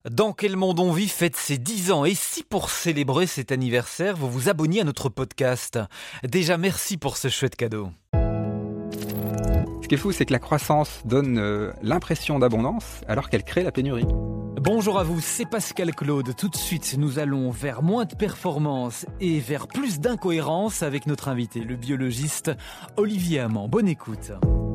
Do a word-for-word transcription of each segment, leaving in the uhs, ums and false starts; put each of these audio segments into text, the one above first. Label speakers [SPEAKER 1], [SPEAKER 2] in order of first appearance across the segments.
[SPEAKER 1] Dans quel monde on vit fête ses dix ans et si pour célébrer cet anniversaire, vous vous abonniez à notre podcast. Déjà merci pour ce chouette cadeau.
[SPEAKER 2] Ce qui est fou, c'est que la croissance donne euh, l'impression d'abondance alors qu'elle crée la pénurie.
[SPEAKER 1] Bonjour à vous, c'est Pascal Claude. Tout de suite, nous allons vers moins de performance et vers plus d'incohérence avec notre invité, le biologiste Olivier Amand. Bonne écoute.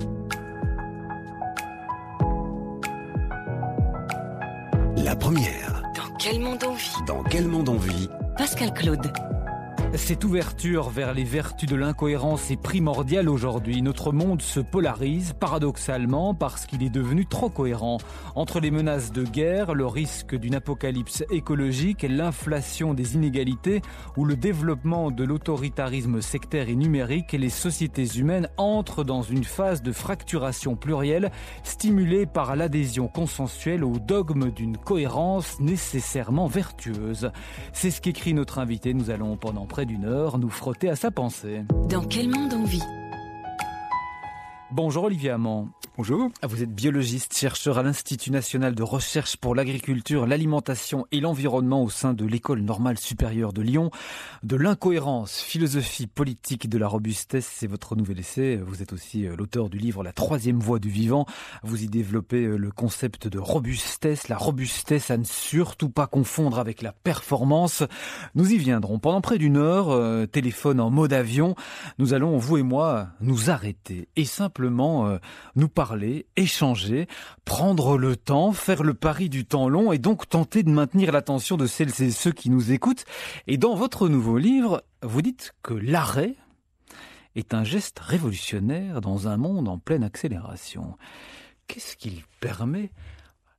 [SPEAKER 3] La première.
[SPEAKER 4] Dans quel monde on vit?
[SPEAKER 3] Dans quel monde on vit?
[SPEAKER 4] Pascal Claude.
[SPEAKER 1] Cette ouverture vers les vertus de l'incohérence est primordiale aujourd'hui. Notre monde se polarise paradoxalement parce qu'il est devenu trop cohérent. Entre les menaces de guerre, le risque d'une apocalypse écologique, l'inflation des inégalités ou le développement de l'autoritarisme sectaire et numérique, les sociétés humaines entrent dans une phase de fracturation plurielle stimulée par l'adhésion consensuelle au dogme d'une cohérence nécessairement vertueuse. C'est ce qu'écrit notre invité. Nous allons pendant près d'une heure nous frotter à sa pensée.
[SPEAKER 4] Dans quel monde on vit?
[SPEAKER 1] Bonjour Olivier Amand.
[SPEAKER 2] Bonjour.
[SPEAKER 1] Vous êtes biologiste, chercheur à l'Institut national de recherche pour l'agriculture, l'alimentation et l'environnement au sein de l'École normale supérieure de Lyon. De l'incohérence, philosophie politique de la robustesse, c'est votre nouvel essai. Vous êtes aussi l'auteur du livre La troisième voie du vivant. Vous y développez le concept de robustesse, la robustesse à ne surtout pas confondre avec la performance. Nous y viendrons. Pendant près d'une heure, euh, téléphone en mode avion, nous allons, vous et moi, nous arrêter et simplement euh, nous parler Parler, échanger, prendre le temps, faire le pari du temps long et donc tenter de maintenir l'attention de celles et ceux qui nous écoutent. Et dans votre nouveau livre, vous dites que l'arrêt est un geste révolutionnaire dans un monde en pleine accélération. Qu'est-ce qu'il permet, l'arrêt ?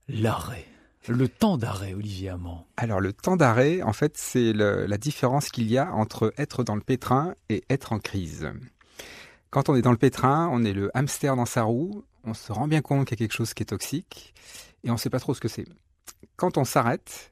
[SPEAKER 1] Le temps d'arrêt, Olivier Amand.
[SPEAKER 2] Alors le temps d'arrêt, en fait, c'est le, la différence qu'il y a entre être dans le pétrin et être en crise. Quand on est dans le pétrin, on est le hamster dans sa roue, on se rend bien compte qu'il y a quelque chose qui est toxique et on ne sait pas trop ce que c'est. Quand on s'arrête,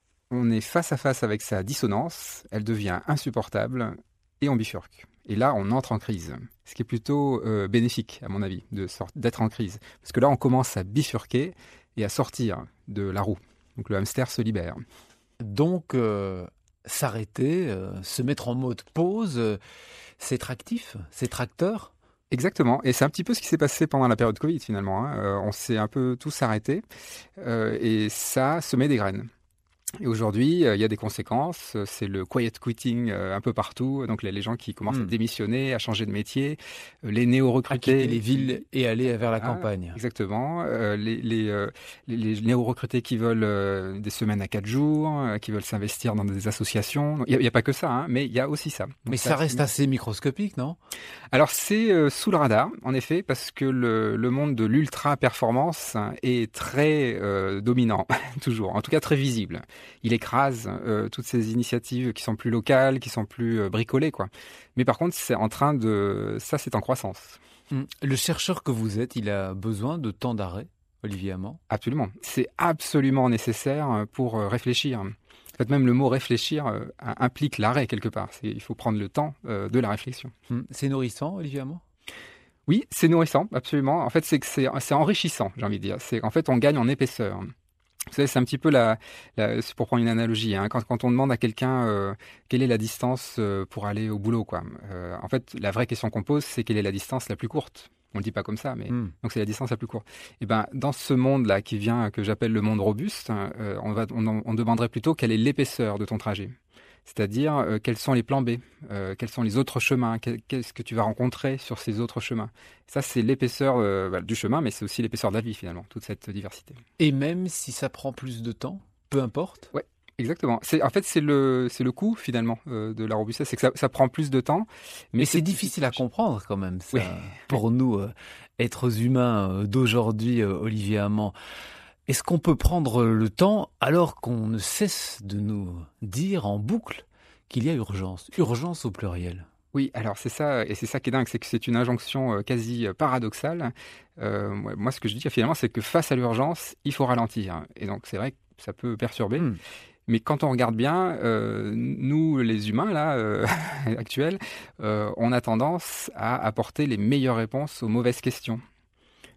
[SPEAKER 2] on est face à face avec sa dissonance, elle devient insupportable et on bifurque. Et là, on entre en crise, ce qui est plutôt euh, bénéfique, à mon avis, de sort- d'être en crise. Parce que là, on commence à bifurquer et à sortir de la roue. Donc le hamster se libère.
[SPEAKER 1] Donc, euh, s'arrêter, euh, se mettre en mode pause, euh, c'est être actif, c'est être acteur.
[SPEAKER 2] Exactement, et c'est un petit peu ce qui s'est passé pendant la période Covid finalement. Hein. Euh, on s'est un peu tous arrêtés euh, et ça semait des graines. Et aujourd'hui, euh, il y a des conséquences, c'est le quiet quitting euh, un peu partout, donc les, les gens qui commencent mmh. à démissionner, à changer de métier, euh, les néo-recrutés...
[SPEAKER 1] À quitter les villes et aller vers la ah, campagne.
[SPEAKER 2] Exactement, euh, les, les, euh, les, les néo-recrutés qui veulent euh, des semaines à quatre jours, euh, qui veulent s'investir dans des associations, il n'y a, a pas que ça, hein, mais il y a aussi ça. Donc
[SPEAKER 1] mais ça, ça reste assez microscopique, non ?
[SPEAKER 2] Alors c'est euh, sous le radar, en effet, parce que le, le monde de l'ultra-performance est très euh, dominant, toujours, en tout cas très visible. Il écrase euh, toutes ces initiatives qui sont plus locales, qui sont plus euh, bricolées, quoi. Mais par contre, c'est en train de, ça, c'est en croissance.
[SPEAKER 1] Le chercheur que vous êtes, il a besoin de temps d'arrêt, Olivier Amand ?
[SPEAKER 2] Absolument. C'est absolument nécessaire pour euh, réfléchir. En fait, même le mot réfléchir euh, implique l'arrêt quelque part. C'est, il faut prendre le temps euh, de la réflexion.
[SPEAKER 1] C'est nourrissant, Olivier Amand ?
[SPEAKER 2] Oui, c'est nourrissant, absolument. En fait, c'est que c'est, c'est enrichissant, j'ai envie de dire. C'est, en fait, on gagne en épaisseur. Vous savez, c'est un petit peu la, la c'est pour prendre une analogie, hein, quand, quand on demande à quelqu'un euh, quelle est la distance euh, pour aller au boulot, quoi. Euh, en fait, la vraie question qu'on pose, c'est quelle est la distance la plus courte. On le dit pas comme ça, mais mm. donc c'est la distance la plus courte. Et ben, dans ce monde-là qui vient, que j'appelle le monde robuste, euh, on va, on, on demanderait plutôt quelle est l'épaisseur de ton trajet. C'est-à-dire, euh, quels sont les plans B, euh, quels sont les autres chemins, quel, qu'est-ce que tu vas rencontrer sur ces autres chemins. Ça, c'est l'épaisseur euh, bah, du chemin, mais c'est aussi l'épaisseur de la vie, finalement, toute cette diversité.
[SPEAKER 1] Et même si ça prend plus de temps, peu importe ?
[SPEAKER 2] Ouais, exactement. C'est, en fait, c'est le, c'est le coût, finalement, euh, de la robustesse, c'est que ça, ça prend plus de temps.
[SPEAKER 1] Mais, mais c'est, c'est difficile à comprendre, quand même, ça,
[SPEAKER 2] oui.
[SPEAKER 1] pour nous, euh, êtres humains euh, d'aujourd'hui, euh, Olivier Amand. Est-ce qu'on peut prendre le temps alors qu'on ne cesse de nous dire en boucle qu'il y a urgence, urgence au pluriel ?
[SPEAKER 2] Oui, alors c'est ça, et c'est ça qui est dingue, c'est que c'est une injonction quasi paradoxale. Euh, moi, ce que je dis finalement, c'est que face à l'urgence, il faut ralentir. Et donc c'est vrai que ça peut perturber. Mmh. Mais quand on regarde bien, euh, nous les humains là euh, actuels, euh, on a tendance à apporter les meilleures réponses aux mauvaises questions.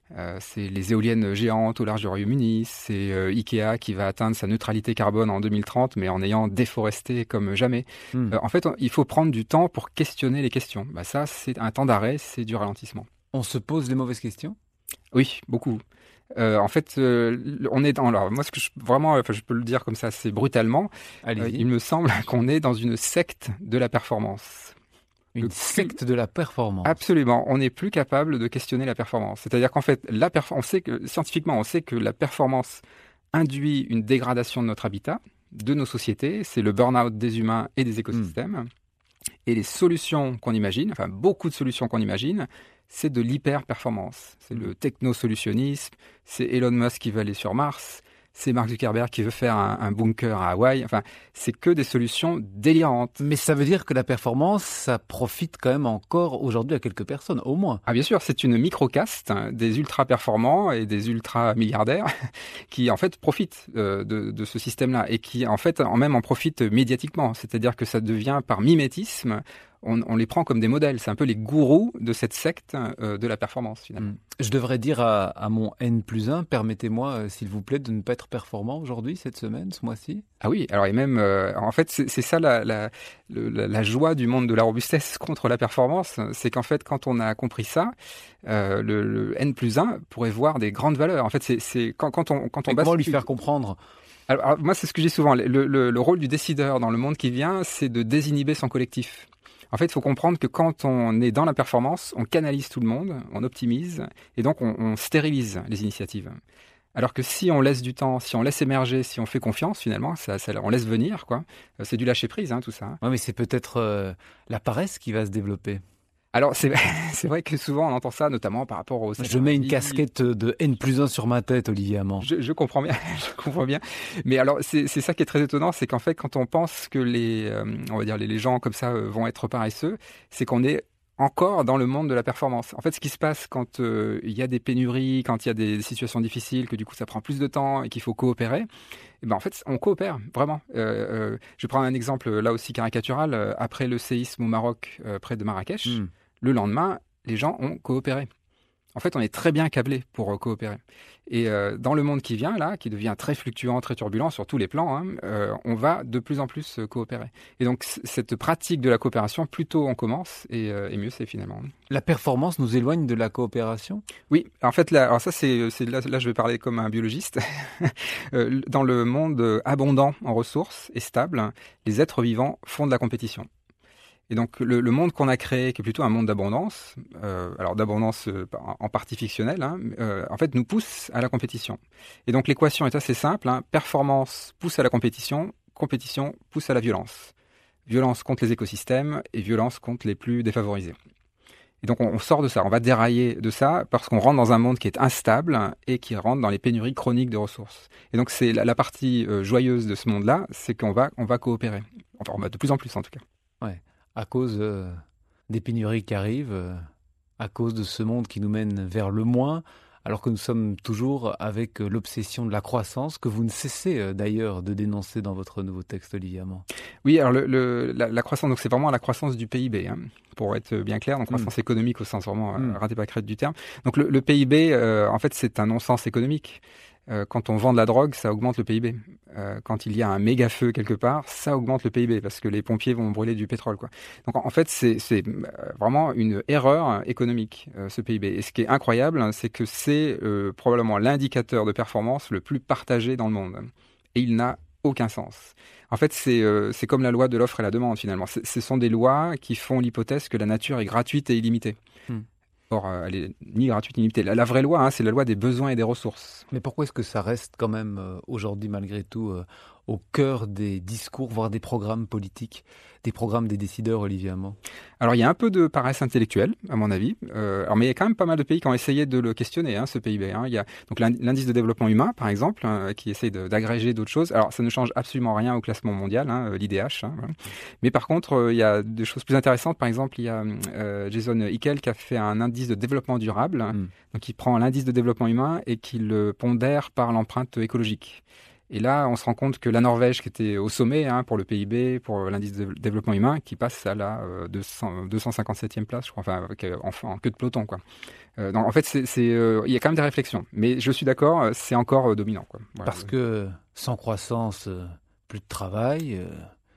[SPEAKER 2] Euh, c'est les éoliennes géantes au large du Royaume-Uni, c'est euh, Ikea qui va atteindre sa neutralité carbone en deux mille trente, mais en ayant déforesté comme jamais.
[SPEAKER 1] Hmm.
[SPEAKER 2] Euh, en fait, on- il faut prendre du temps pour questionner les questions. Bah, ça, c'est un temps d'arrêt, c'est du ralentissement.
[SPEAKER 1] On se pose les mauvaises questions?
[SPEAKER 2] Oui, beaucoup. Euh, en fait, euh, on est dans. Alors, moi, ce que je, vraiment, enfin, je peux le dire comme ça, assez brutalement. Euh,
[SPEAKER 1] Allez-y.
[SPEAKER 2] il me semble qu'on est dans une secte de la performance.
[SPEAKER 1] Une
[SPEAKER 2] le-
[SPEAKER 1] secte de la performance.
[SPEAKER 2] Absolument, on n'est plus capable de questionner la performance. C'est-à-dire qu'en fait, la perf- on sait que scientifiquement, on sait que la performance induit une dégradation de notre habitat, de nos sociétés. C'est le burn-out des humains et des écosystèmes. Et les solutions qu'on imagine, enfin beaucoup de solutions qu'on imagine, c'est de l'hyper-performance. C'est le techno-solutionnisme, c'est Elon Musk qui veut aller sur Mars, c'est Mark Zuckerberg qui veut faire un, un bunker à Hawaï. Enfin, c'est que des solutions délirantes.
[SPEAKER 1] Mais ça veut dire que la performance, ça profite quand même encore aujourd'hui à quelques personnes, au moins.
[SPEAKER 2] Ah bien sûr, c'est une microcaste hein, des ultra-performants et des ultra-milliardaires qui en fait profitent euh, de, de ce système-là et qui en fait en même en profitent médiatiquement. C'est-à-dire que ça devient par mimétisme, on, on les prend comme des modèles. C'est un peu les gourous de cette secte euh, de la performance finalement.
[SPEAKER 1] Mm. Je devrais dire à, à mon N plus un, permettez-moi euh, s'il vous plaît de ne pas être performant aujourd'hui, cette semaine, ce mois-ci.
[SPEAKER 2] Ah oui, alors et même, euh, en fait, c'est, c'est ça la, la, le- la, la joie du monde de la robustesse contre la performance, c'est qu'en fait, quand on a compris ça, euh, le, le N plus un pourrait voir des grandes valeurs. En fait, c'est, c'est quand, quand on quand on
[SPEAKER 1] Et comment lui
[SPEAKER 2] bascule-
[SPEAKER 1] faire comprendre?
[SPEAKER 2] Alors, alors, moi, c'est ce que je dis souvent. Le, le, le rôle du décideur dans le monde qui vient, c'est de désinhiber son collectif. En fait, il faut comprendre que quand on est dans la performance, on canalise tout le monde, on optimise, et donc on, on stérilise les initiatives. Alors que si on laisse du temps, si on laisse émerger, si on fait confiance, finalement, ça, ça, on laisse venir, quoi. Euh, C'est du lâcher prise, hein, tout ça.
[SPEAKER 1] Ouais, mais c'est peut-être euh, la paresse qui va se développer.
[SPEAKER 2] Alors, c'est, c'est vrai que souvent on entend ça, notamment par rapport au.
[SPEAKER 1] Je mets une casquette de N plus un sur ma tête, Olivier Amand.
[SPEAKER 2] Je, je comprends bien, je comprends bien. Mais alors, c'est, c'est ça qui est très étonnant, c'est qu'en fait, quand on pense que les, euh, on va dire les, les gens comme ça euh, vont être paresseux, c'est qu'on est encore dans le monde de la performance. En fait, ce qui se passe quand euh, il y a des pénuries, quand il y a des situations difficiles, que du coup ça prend plus de temps et qu'il faut coopérer, eh ben en fait, on coopère vraiment. Euh, euh, je prends un exemple là aussi caricatural. Euh, Après le séisme au Maroc, euh, près de Marrakech,
[SPEAKER 1] Mm.
[SPEAKER 2] le lendemain, les gens ont coopéré. En fait, on est très bien câblé pour euh, coopérer. Et euh, dans le monde qui vient, là, qui devient très fluctuant, très turbulent sur tous les plans, hein, euh, on va de plus en plus euh, coopérer. Et donc, c- cette pratique de la coopération, plus tôt on commence, et, euh, et mieux c'est finalement.
[SPEAKER 1] La performance nous éloigne de la coopération?
[SPEAKER 2] Oui, en fait, là, alors ça, c'est, c'est là, là, je vais parler comme un biologiste. Euh, dans le monde euh, abondant en ressources et stable, les êtres vivants font de la compétition. Et donc le, le monde qu'on a créé, qui est plutôt un monde d'abondance, euh, alors d'abondance euh, en, en partie fictionnelle, hein, euh, en fait nous pousse à la compétition. Et donc l'équation est assez simple, hein, performance pousse à la compétition, compétition pousse à la violence. Violence contre les écosystèmes et violence contre les plus défavorisés. Et donc on, on sort de ça, on va dérailler de ça parce qu'on rentre dans un monde qui est instable et qui rentre dans les pénuries chroniques de ressources. Et donc c'est la, la partie euh, joyeuse de ce monde-là, c'est qu'on va, on va coopérer. Enfin, on va de plus en plus en tout cas.
[SPEAKER 1] Ouais. À cause euh, des pénuries qui arrivent, euh, à cause de ce monde qui nous mène vers le moins, alors que nous sommes toujours avec euh, l'obsession de la croissance, que vous ne cessez euh, d'ailleurs de dénoncer dans votre nouveau texte, Olivier Amand.
[SPEAKER 2] Oui, alors le, le, la, la croissance, donc c'est vraiment la croissance du P I B, hein, pour être bien clair, donc croissance
[SPEAKER 1] Mm.
[SPEAKER 2] économique au sens vraiment
[SPEAKER 1] Mm.
[SPEAKER 2] euh, raté pas crête du terme. Donc le, le P I B, euh, en fait, c'est un non-sens économique. Euh, quand on vend de la drogue, ça augmente le P I B. Euh, quand il y a un méga feu quelque part, ça augmente le P I B parce que les pompiers vont brûler du pétrole, quoi. Donc en, en fait, c'est, c'est euh, vraiment une erreur économique, euh, ce P I B. Et ce qui est incroyable, hein, c'est que c'est euh, probablement l'indicateur de performance le plus partagé dans le monde. Et il n'a aucun sens. En fait, c'est, euh, c'est comme la loi de l'offre et la demande, finalement. C'est, ce sont des lois qui font l'hypothèse que la nature est gratuite et illimitée.
[SPEAKER 1] Hmm.
[SPEAKER 2] Or, euh, elle est ni gratuite ni illimitée. La, la vraie loi, hein, c'est la loi des besoins et des ressources.
[SPEAKER 1] Mais pourquoi est-ce que ça reste quand même euh, aujourd'hui, malgré tout, euh, au cœur des discours, voire des programmes politiques, des programmes des décideurs, Olivier Amand?
[SPEAKER 2] Alors, il y a un peu de paresse intellectuelle, à mon avis. Euh, alors, mais il y a quand même pas mal de pays qui ont essayé de le questionner, hein, ce P I B. Hein. Il y a donc l'indice de développement humain, par exemple, hein, qui essaye de, d'agréger d'autres choses. Alors, ça ne change absolument rien au classement mondial, hein, l'I D H. Hein, voilà. Mais par contre, euh, il y a des choses plus intéressantes. Par exemple, il y a euh, Jason Hickel qui a fait un indice de développement durable.
[SPEAKER 1] Mm.
[SPEAKER 2] Donc, il prend l'indice de développement humain et qui le pondère par l'empreinte écologique. Et là, on se rend compte que la Norvège, qui était au sommet hein, pour le P I B, pour l'indice de développement humain, qui passe à la euh, deux cents, deux cent cinquante-septième place, je crois, enfin, avec, euh, en, en queue de peloton, quoi. Euh, donc, en fait, c'est, c'est, euh, il y a quand même des réflexions. Mais je suis d'accord, c'est encore euh, dominant, quoi. Voilà.
[SPEAKER 1] Parce que sans croissance, euh, plus de travail, euh,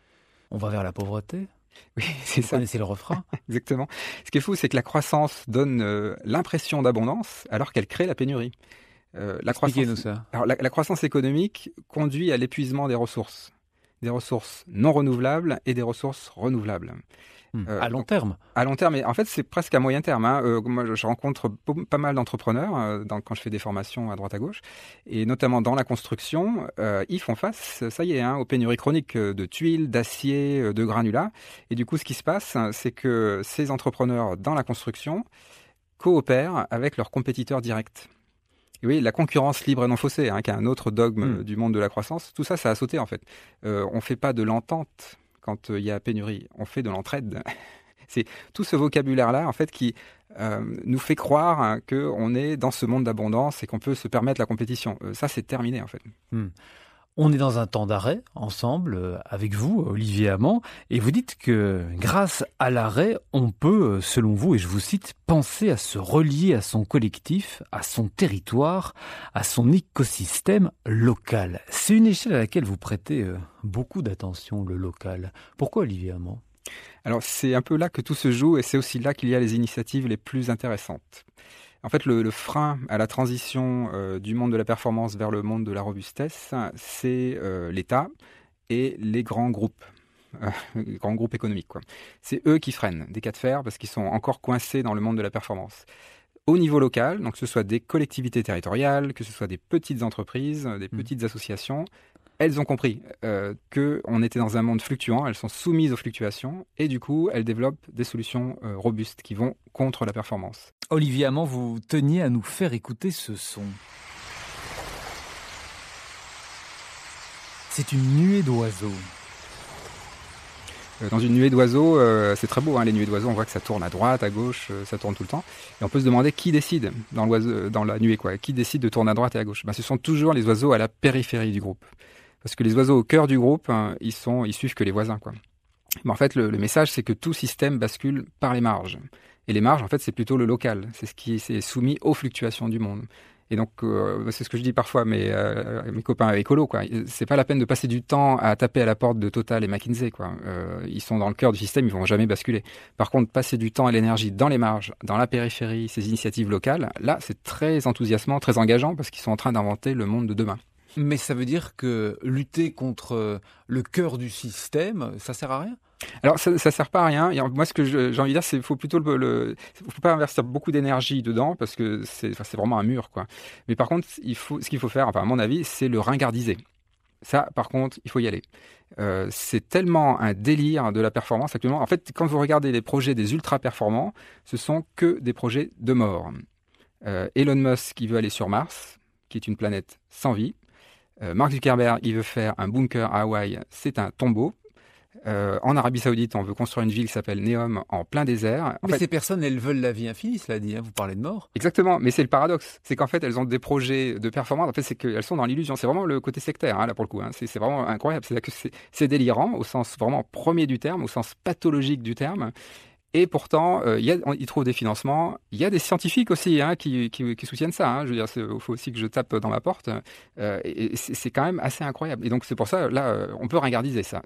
[SPEAKER 1] on va vers la pauvreté.
[SPEAKER 2] Oui, c'est
[SPEAKER 1] Vous
[SPEAKER 2] ça.
[SPEAKER 1] connaissez le refrain.
[SPEAKER 2] Exactement. Ce qui est fou, c'est que la croissance donne euh, l'impression d'abondance alors qu'elle crée la pénurie. Euh, la
[SPEAKER 1] Expliquez-nous
[SPEAKER 2] croissance,
[SPEAKER 1] ça.
[SPEAKER 2] alors la, la croissance économique conduit à l'épuisement des ressources, des ressources non renouvelables et des ressources renouvelables.
[SPEAKER 1] Hmm.
[SPEAKER 2] Euh,
[SPEAKER 1] À long
[SPEAKER 2] donc,
[SPEAKER 1] terme.
[SPEAKER 2] à long terme, mais en fait, c'est presque à moyen terme. Hein. Euh, moi, je, je rencontre p- pas mal d'entrepreneurs euh, dans, quand je fais des formations à droite à gauche, et notamment dans la construction, euh, ils font face, ça y est, hein, aux pénuries chroniques de tuiles, d'acier, euh, de granulats. Et du coup, ce qui se passe, c'est que ces entrepreneurs dans la construction coopèrent avec leurs compétiteurs directs. Et oui, la concurrence libre et non faussée, hein, qui est un autre dogme
[SPEAKER 1] Mm.
[SPEAKER 2] du monde de la croissance, tout ça, ça a sauté en fait. Euh, on ne fait pas de l'entente quand il euh, y a pénurie, on fait de l'entraide. C'est tout ce vocabulaire-là, en fait, qui euh, nous fait croire hein, qu'on est dans ce monde d'abondance et qu'on peut se permettre la compétition. Euh, ça, c'est terminé, en fait.
[SPEAKER 1] Hmm. On est dans un temps d'arrêt, ensemble, euh, avec vous, Olivier Hamon, et vous dites que grâce à l'arrêt, on peut, euh, selon vous, et je vous cite, penser à se relier à son collectif, à son territoire, à son écosystème local. C'est une échelle à laquelle vous prêtez euh, beaucoup d'attention, le local. Pourquoi, Olivier Hamon ?
[SPEAKER 2] Alors, c'est un peu là que tout se joue et c'est aussi là qu'il y a les initiatives les plus intéressantes. En fait, le, le frein à la transition euh, du monde de la performance vers le monde de la robustesse, c'est euh, l'État et les grands groupes, euh, les grands groupes économiques, quoi. C'est eux qui freinent des cas de fer parce qu'ils sont encore coincés dans le monde de la performance. Au niveau local, donc que ce soit des collectivités territoriales, que ce soit des petites entreprises, des petites associations, elles ont compris euh, qu'on était dans un monde fluctuant, elles sont soumises aux fluctuations et du coup, elles développent des solutions euh, robustes qui vont contre la performance.
[SPEAKER 1] Olivier Hamon, vous teniez à nous faire écouter ce son. C'est une nuée d'oiseaux.
[SPEAKER 2] Euh, dans une nuée d'oiseaux, euh, c'est très beau, hein, les nuées d'oiseaux, on voit que ça tourne à droite, à gauche, euh, ça tourne tout le temps. Et on peut se demander qui décide dans, l'oiseau, dans la nuée, quoi. Qui décide de tourner à droite et à gauche. Ben, ce sont toujours les oiseaux à la périphérie du groupe. Parce que les oiseaux au cœur du groupe, hein, ils, sont, ils suivent que les voisins, quoi. Mais en fait, le, le message, c'est que tout système bascule par les marges. Et les marges, en fait, c'est plutôt le local. C'est ce qui est soumis aux fluctuations du monde. Et donc, euh, c'est ce que je dis parfois à mes, euh, mes copains écolos, quoi. C'est pas la peine de passer du temps à taper à la porte de Total et McKinsey, quoi. Euh, ils sont dans le cœur du système, ils vont jamais basculer. Par contre, passer du temps et l'énergie dans les marges, dans la périphérie, ces initiatives locales, là, c'est très enthousiasmant, très engageant, parce qu'ils sont en train d'inventer le monde de demain.
[SPEAKER 1] Mais ça veut dire que lutter contre le cœur du système, ça sert à rien ?
[SPEAKER 2] Alors, ça, ça sert pas à rien. Et moi, ce que je, j'ai envie de dire, c'est qu'il faut plutôt le, le, faut pas investir beaucoup d'énergie dedans parce que c'est, enfin, c'est vraiment un mur, quoi. Mais par contre, il faut, ce qu'il faut faire, enfin, à mon avis, c'est le ringardiser. Ça, par contre, il faut y aller. Euh, c'est tellement un délire de la performance actuellement. En fait, quand vous regardez les projets des ultra performants, ce sont que des projets de mort. Euh, Elon Musk, qui veut aller sur Mars, qui est une planète sans vie. Euh, Mark Zuckerberg, il veut faire un bunker à Hawaï, c'est un tombeau. Euh, en Arabie Saoudite, on veut construire une ville qui s'appelle Neom en plein désert. En
[SPEAKER 1] mais
[SPEAKER 2] fait,
[SPEAKER 1] ces personnes, elles veulent la vie infinie, cela dit. Hein, vous parlez de mort.
[SPEAKER 2] Exactement, mais c'est le paradoxe. C'est qu'en fait, elles ont des projets de performance. En fait, c'est qu'elles sont dans l'illusion. C'est vraiment le côté sectaire, hein, là, pour le coup. Hein. C'est, c'est vraiment incroyable. C'est, que c'est, c'est délirant au sens vraiment premier du terme, au sens pathologique du terme. Et pourtant, euh, y a, on, ils trouvent des financements. Il y a des scientifiques aussi hein, qui, qui, qui soutiennent ça. Hein. Je veux dire, il faut aussi que je tape dans ma porte. Euh, et c'est, c'est quand même assez incroyable. Et donc, c'est pour ça, là, euh, on peut ringardiser ça.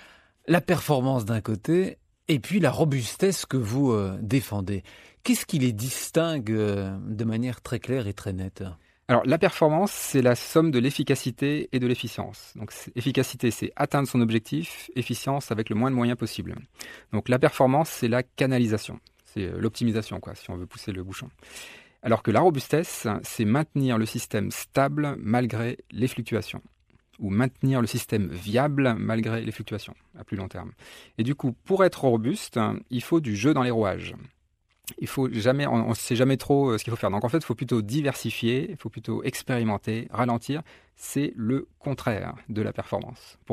[SPEAKER 1] La performance d'un côté, et puis la robustesse que vous euh, défendez. Qu'est-ce qui les distingue euh, de manière très claire et très nette ?
[SPEAKER 2] Alors, la performance, c'est la somme de l'efficacité et de l'efficience. Donc, c'est, efficacité, c'est atteindre son objectif. Efficience, avec le moins de moyens possible. Donc, la performance, c'est la canalisation. C'est l'optimisation, quoi, si on veut pousser le bouchon. Alors que la robustesse, c'est maintenir le système stable malgré les fluctuations. Ou maintenir le système viable malgré les fluctuations à plus long terme. Et du coup, pour être robuste, il faut du jeu dans les rouages. Il faut jamais, on ne sait jamais trop ce qu'il faut faire. Donc en fait, il faut plutôt diversifier, il faut plutôt expérimenter, ralentir. C'est le contraire de la performance, pour moi.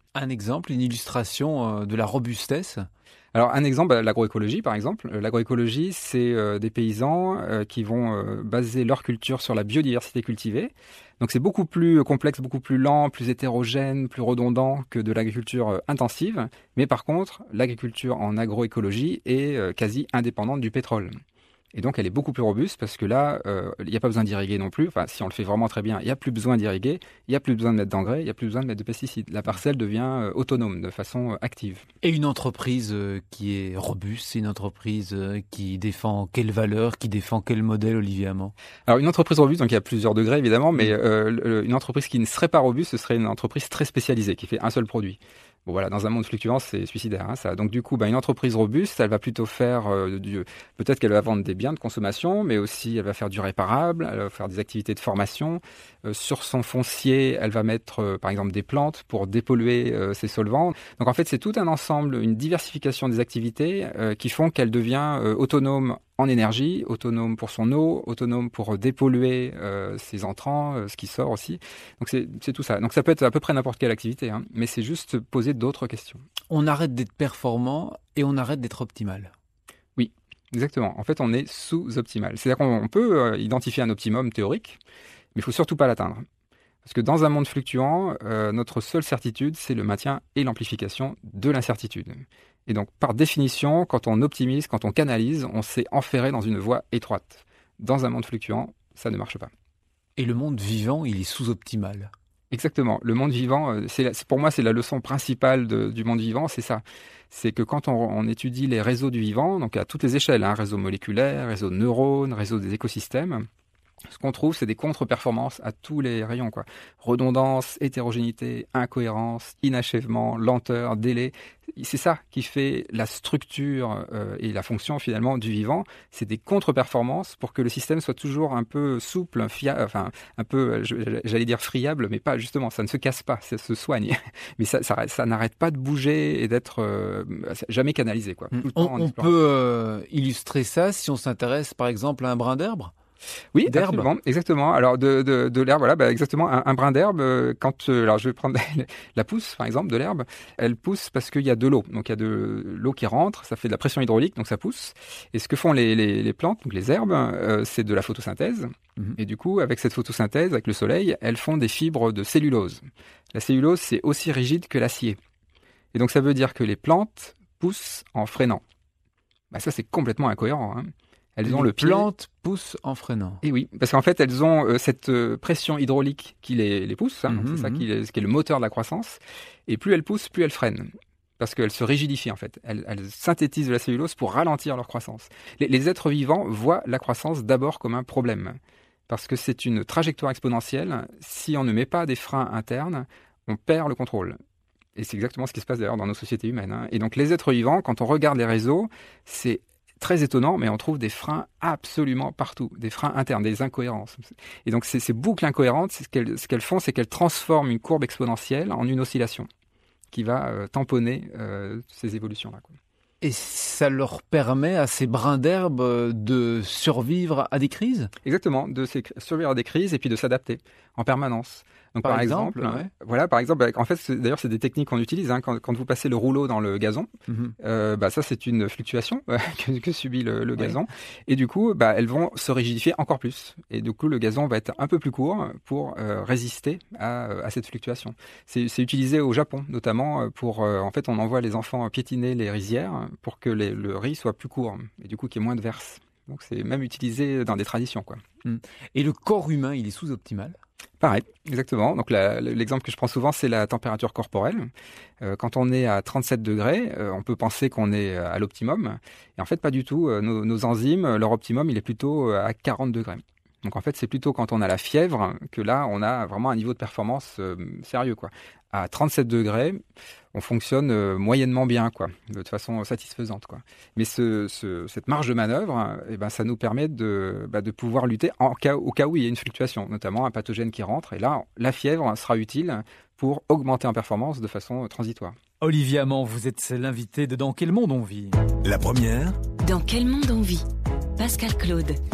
[SPEAKER 1] Un exemple, une illustration de la robustesse?
[SPEAKER 2] Alors un exemple, l'agroécologie par exemple. L'agroécologie, c'est euh, des paysans euh, qui vont euh, baser leur culture sur la biodiversité cultivée. Donc c'est beaucoup plus complexe, beaucoup plus lent, plus hétérogène, plus redondant que de l'agriculture euh, intensive. Mais par contre, l'agriculture en agroécologie est euh, quasi indépendante du pétrole. Et donc, elle est beaucoup plus robuste parce que là, euh, il n'y a pas besoin d'irriguer non plus. Enfin, si on le fait vraiment très bien, il n'y a plus besoin d'irriguer, il n'y a plus besoin de mettre d'engrais, il n'y a plus besoin de mettre de pesticides. La parcelle devient euh, autonome de façon euh, active.
[SPEAKER 1] Et une entreprise euh, qui est robuste, c'est une entreprise euh, qui défend quelle valeur, qui défend quel modèle, Olivier Amand?
[SPEAKER 2] Alors, une entreprise robuste, donc il y a plusieurs degrés évidemment, mais euh, une entreprise qui ne serait pas robuste, ce serait une entreprise très spécialisée, qui fait un seul produit. Bon voilà, dans un monde fluctuant, c'est suicidaire, hein, ça. Donc du coup, bah, une entreprise robuste, elle va plutôt faire euh, du, peut-être qu'elle va vendre des biens de consommation, mais aussi elle va faire du réparable, elle va faire des activités de formation. Euh, sur son foncier, elle va mettre euh, par exemple des plantes pour dépolluer euh, ses solvants. Donc en fait, c'est tout un ensemble, une diversification des activités euh, qui font qu'elle devient euh, autonome en énergie, autonome pour son eau, autonome pour dépolluer euh, ses entrants, euh, ce qui sort aussi. Donc c'est, c'est tout ça. Donc ça peut être à peu près n'importe quelle activité, hein, mais c'est juste poser d'autres questions.
[SPEAKER 1] On arrête d'être performant et on arrête d'être optimal.
[SPEAKER 2] Oui, exactement. En fait, on est sous-optimal. C'est-à-dire qu'on peut euh, identifier un optimum théorique, mais il ne faut surtout pas l'atteindre. Parce que dans un monde fluctuant, euh, notre seule certitude, c'est le maintien et l'amplification de l'incertitude. Et donc, par définition, quand on optimise, quand on canalise, on s'est enferré dans une voie étroite. Dans un monde fluctuant, ça ne marche pas.
[SPEAKER 1] Et le monde vivant, il est sous-optimal.
[SPEAKER 2] Exactement. Le monde vivant, c'est, la, c'est pour moi, c'est la leçon principale de, du monde vivant, c'est ça. C'est que quand on, on étudie les réseaux du vivant, donc à toutes les échelles, hein, réseau moléculaire, réseau de neurones, réseau des écosystèmes, ce qu'on trouve, c'est des contre-performances à tous les rayons, quoi. Redondance, hétérogénéité, incohérence, inachèvement, lenteur, délai. C'est ça qui fait la structure euh, et la fonction finalement du vivant. C'est des contre-performances pour que le système soit toujours un peu souple, fia- enfin un peu, j'allais dire friable, mais pas justement. Ça ne se casse pas, ça se soigne. Mais ça, ça, ça n'arrête pas de bouger et d'être euh, jamais canalisé, quoi. Tout le
[SPEAKER 1] on
[SPEAKER 2] temps en
[SPEAKER 1] on peut euh, illustrer ça si on s'intéresse par exemple à un brin d'herbe.
[SPEAKER 2] Oui,
[SPEAKER 1] d'herbe.
[SPEAKER 2] absolument, exactement. Alors de, de, de l'herbe, voilà, bah, exactement. Un, un brin d'herbe, euh, quand euh, alors je vais prendre la pousse, par exemple, de l'herbe, elle pousse parce qu'il y a de l'eau. Donc il y a de l'eau qui rentre, ça fait de la pression hydraulique, donc ça pousse. Et ce que font les, les, les plantes, donc les herbes, euh, c'est de la photosynthèse. Mm-hmm. Et du coup, avec cette photosynthèse, avec le soleil, elles font des fibres de cellulose. La cellulose, c'est aussi rigide que l'acier. Et donc ça veut dire que les plantes poussent en freinant. Bah, ça, c'est complètement incohérent, hein.
[SPEAKER 1] Elles ont les le pied... plantes poussent en freinant.
[SPEAKER 2] Et oui, parce qu'en fait, elles ont euh, cette euh, pression hydraulique qui les, les pousse. Hein, mmh, donc c'est mmh. ça qui, les, qui est le moteur de la croissance. Et plus elles poussent, plus elles freinent. Parce qu'elles se rigidifient, en fait. Elles, elles synthétisent de la cellulose pour ralentir leur croissance. Les, les êtres vivants voient la croissance d'abord comme un problème. Parce que c'est une trajectoire exponentielle. Si on ne met pas des freins internes, on perd le contrôle. Et c'est exactement ce qui se passe d'ailleurs dans nos sociétés humaines. Hein. Et donc les êtres vivants, quand on regarde les réseaux, c'est très étonnant, mais on trouve des freins absolument partout, des freins internes, des incohérences. Et donc ces, ces boucles incohérentes, c'est ce, qu'elles, ce qu'elles font, c'est qu'elles transforment une courbe exponentielle en une oscillation qui va euh, tamponner euh, ces évolutions-là, quoi.
[SPEAKER 1] Et ça leur permet à ces brins d'herbe de survivre à des crises ?
[SPEAKER 2] Exactement, de survivre à des crises et puis de s'adapter en permanence. Donc, par, par exemple, exemple ouais. voilà, par exemple, en fait, c'est, d'ailleurs, c'est des techniques qu'on utilise hein, quand, quand vous passez le rouleau dans le gazon. Mm-hmm. Euh, bah, ça, c'est une fluctuation euh, que, que subit le, le gazon. Oui. Et du coup, bah, elles vont se rigidifier encore plus. Et du coup, le gazon va être un peu plus court pour euh, résister à, à cette fluctuation. C'est, c'est utilisé au Japon, notamment pour, euh, en fait, on envoie les enfants piétiner les rizières pour que les, le riz soit plus court et du coup qu'il y ait moins de verse. Donc, c'est même utilisé dans des traditions, quoi.
[SPEAKER 1] Et le corps humain, il est sous-optimal ?
[SPEAKER 2] Pareil, exactement. Donc la, l'exemple que je prends souvent, c'est la température corporelle. Euh, quand on est à trente-sept degrés, euh, on peut penser qu'on est à l'optimum. Et en fait, pas du tout. Euh, nos, nos enzymes, leur optimum, il est plutôt à quarante degrés. Donc en fait, c'est plutôt quand on a la fièvre que là, on a vraiment un niveau de performance euh, sérieux, quoi. À trente-sept degrés, on fonctionne euh, moyennement bien, quoi, de façon satisfaisante, quoi. Mais ce, ce, cette marge de manœuvre, eh ben, ça nous permet de, bah, de pouvoir lutter en cas, au cas où il y a une fluctuation, notamment un pathogène qui rentre. Et là, la fièvre sera utile pour augmenter en performance de façon transitoire.
[SPEAKER 1] Olivier Amand, vous êtes l'invité de Dans quel monde on vit ?
[SPEAKER 3] La première.
[SPEAKER 4] Dans quel monde on vit ? Pascal Claude.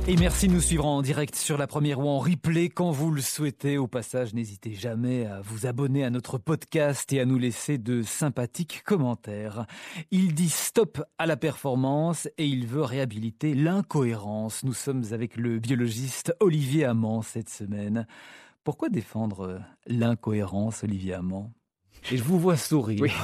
[SPEAKER 1] Et merci de nous suivre en direct sur La Première ou en replay quand vous le souhaitez. Au passage, n'hésitez jamais à vous abonner à notre podcast et à nous laisser de sympathiques commentaires. Il dit stop à la performance et il veut réhabiliter l'incohérence. Nous sommes avec le biologiste Olivier Amand cette semaine. Pourquoi défendre l'incohérence, Olivier Amand ? Et je vous vois sourire.
[SPEAKER 2] Oui.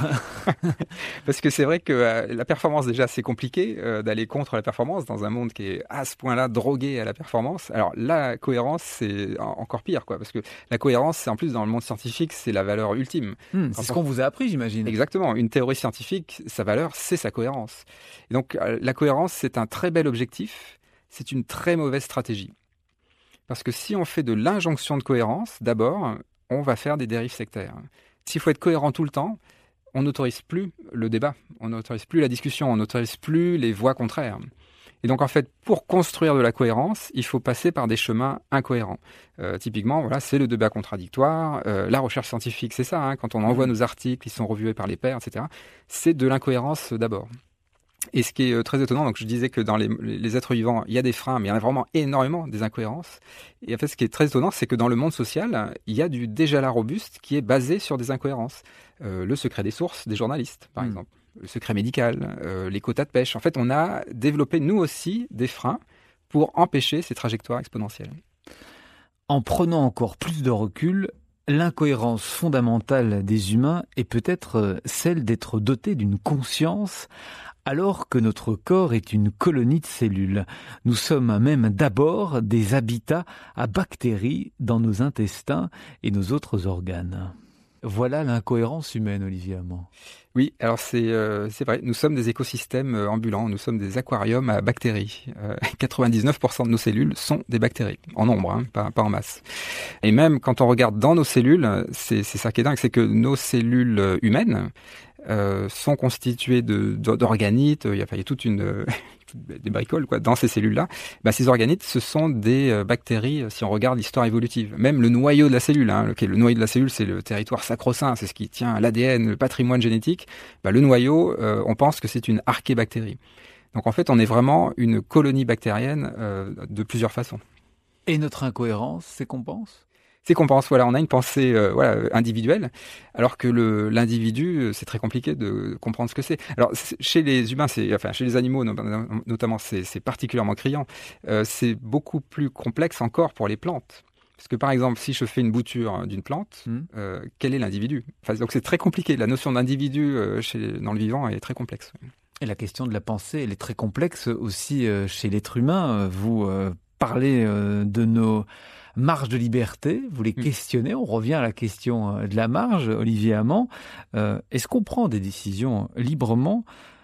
[SPEAKER 2] Parce que c'est vrai que euh, la performance, déjà, c'est compliqué euh, d'aller contre la performance dans un monde qui est à ce point-là drogué à la performance. Alors, la cohérence, c'est en- encore pire, quoi. Parce que la cohérence, c'est en plus, dans le monde scientifique, c'est la valeur ultime.
[SPEAKER 1] Hum, c'est
[SPEAKER 2] Quand
[SPEAKER 1] ce
[SPEAKER 2] on-
[SPEAKER 1] qu'on vous a appris, j'imagine.
[SPEAKER 2] Exactement. Une théorie scientifique, sa valeur, c'est sa cohérence. Et donc, euh, la cohérence, c'est un très bel objectif. C'est une très mauvaise stratégie. Parce que si on fait de l'injonction de cohérence, d'abord, on va faire des dérives sectaires. S'il faut être cohérent tout le temps, on n'autorise plus le débat, on n'autorise plus la discussion, on n'autorise plus les voix contraires. Et donc en fait, pour construire de la cohérence, il faut passer par des chemins incohérents. Euh, typiquement, voilà, c'est le débat contradictoire, euh, la recherche scientifique, c'est ça, hein, quand on envoie nos articles, ils sont reviewés par les pairs, et cetera. C'est de l'incohérence euh, d'abord. Et ce qui est euh, très étonnant, donc je disais que dans les, les êtres vivants, il y a des freins, mais il y en a vraiment énormément des incohérences. Et en fait, ce qui est très étonnant, c'est que dans le monde social, il y a du déjà là robuste qui est basé sur des incohérences. Euh, le secret des sources des journalistes, par
[SPEAKER 1] Mm.
[SPEAKER 2] exemple, le secret médical, euh, les quotas de pêche. En fait, on a développé nous aussi des freins pour empêcher ces trajectoires exponentielles.
[SPEAKER 1] En prenant encore plus de recul, l'incohérence fondamentale des humains est peut-être euh, celle d'être dotés d'une conscience alors que notre corps est une colonie de cellules. Nous sommes même d'abord des habitats à bactéries dans nos intestins et nos autres organes. Voilà l'incohérence humaine, Olivier Amand.
[SPEAKER 2] Oui, alors c'est euh, c'est vrai, nous sommes des écosystèmes euh, ambulants, nous sommes des aquariums à bactéries. Euh, quatre-vingt-dix-neuf pour cent de nos cellules sont des bactéries, en nombre, hein, pas, pas en masse. Et même quand on regarde dans nos cellules, c'est c'est ça qui est dingue, c'est que nos cellules humaines euh, sont constituées de, de- d'organites, il y a, enfin, il y a toute une... euh, des bricoles quoi dans ces cellules-là. Bah, ces organites, ce sont des euh, bactéries. Si on regarde l'histoire évolutive, même le noyau de la cellule, hein, le, le noyau de la cellule, c'est le territoire sacro-saint, c'est ce qui tient à l'A D N, le patrimoine génétique. Bah, le noyau, euh, on pense que c'est une archébactérie. Donc en fait, on est vraiment une colonie bactérienne euh, de plusieurs façons.
[SPEAKER 1] Et notre incohérence, c'est qu'on pense ?
[SPEAKER 2] C'est qu'on pense, voilà, on a une pensée euh, voilà, individuelle, alors que le, l'individu, euh, c'est très compliqué de comprendre ce que c'est. Alors, c'est- chez les humains, c'est, enfin, chez les animaux no- notamment, c'est, c'est particulièrement criant. Euh, c'est beaucoup plus complexe encore pour les plantes. Parce que, par exemple, si je fais une bouture d'une plante,
[SPEAKER 1] Hmm.
[SPEAKER 2] euh, quel est l'individu ? Enfin, donc, c'est très compliqué. La notion d'individu euh, chez, dans le vivant est très complexe.
[SPEAKER 1] Et la question de la pensée, elle est très complexe aussi euh, chez l'être humain. Euh, Vous euh, parlez euh, de nos marges de liberté, vous les
[SPEAKER 2] Mm.
[SPEAKER 1] questionnez. On revient à la question euh, de la marge, Olivier Amand. Euh, Est-ce qu'on prend des décisions librement ?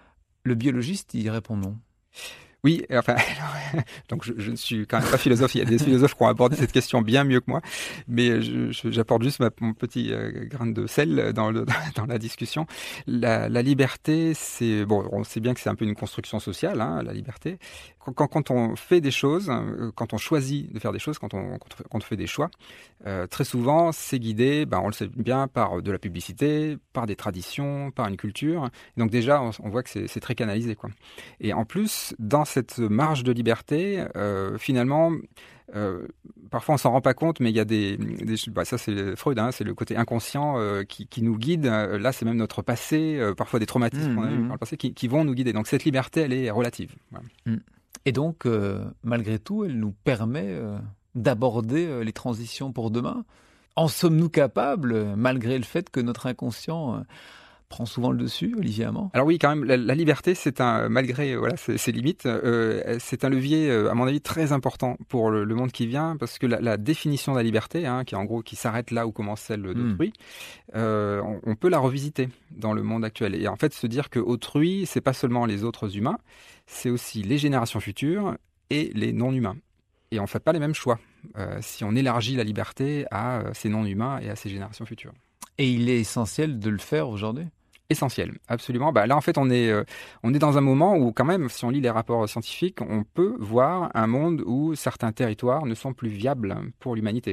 [SPEAKER 1] Le biologiste, il répond non.
[SPEAKER 2] Oui, enfin, alors, donc je, je ne suis quand même pas philosophe. Il y a des philosophes qui ont abordé cette question bien mieux que moi, mais je, je- j'apporte juste ma, mon petit euh, grain de sel dans, le, dans la discussion. La, la liberté, c'est bon, on sait bien que c'est un peu une construction sociale, hein, la liberté. Quand, quand, quand on fait des choses, euh, quand on choisit de faire des choses, quand on, quand on fait- quand on fait des choix, euh, très souvent, c'est guidé, ben, on le sait bien, par de la publicité, par des traditions, par une culture. Et donc déjà, on, on voit que c'est, c'est très canalisé, quoi. Et en plus, dans cette marge de liberté, euh, finalement, euh, parfois on s'en rend pas compte, mais il y a des, des bah, ça c'est Freud, hein, c'est le côté inconscient euh, qui, qui nous guide. Euh, Là, c'est même notre passé, euh, parfois des traumatismes
[SPEAKER 1] Mmh,
[SPEAKER 2] qu'on a eu
[SPEAKER 1] mmh.
[SPEAKER 2] dans le passé, qui, qui vont nous guider. Donc cette liberté, elle est relative. Voilà.
[SPEAKER 1] Et donc, euh, malgré tout, elle nous permet euh, d'aborder euh, les transitions pour demain. En sommes-nous capables, euh, malgré le fait que notre inconscient euh, prend souvent le dessus, Olivier Amand ?
[SPEAKER 2] Alors oui, quand même, la, la liberté, c'est un, malgré euh, voilà ses, ses limites, euh, c'est un levier, euh, à mon avis, très important pour le, le monde qui vient, parce que la, la définition de la liberté, hein, qui en gros qui s'arrête là où commence celle d'autrui, euh, on, on peut la revisiter dans le monde actuel. Et en fait, se dire que autrui, c'est pas seulement les autres humains, c'est aussi les générations futures et les non-humains. Et on fait pas les mêmes choix euh, si on élargit la liberté à euh, ces non-humains et à ces générations futures.
[SPEAKER 1] Et il est essentiel de le faire aujourd'hui ?
[SPEAKER 2] Essentiel, absolument. Bah, là, en fait, on est, euh, on est dans un moment où, quand même, si on lit les rapports scientifiques, on peut voir un monde où certains territoires ne sont plus viables pour l'humanité.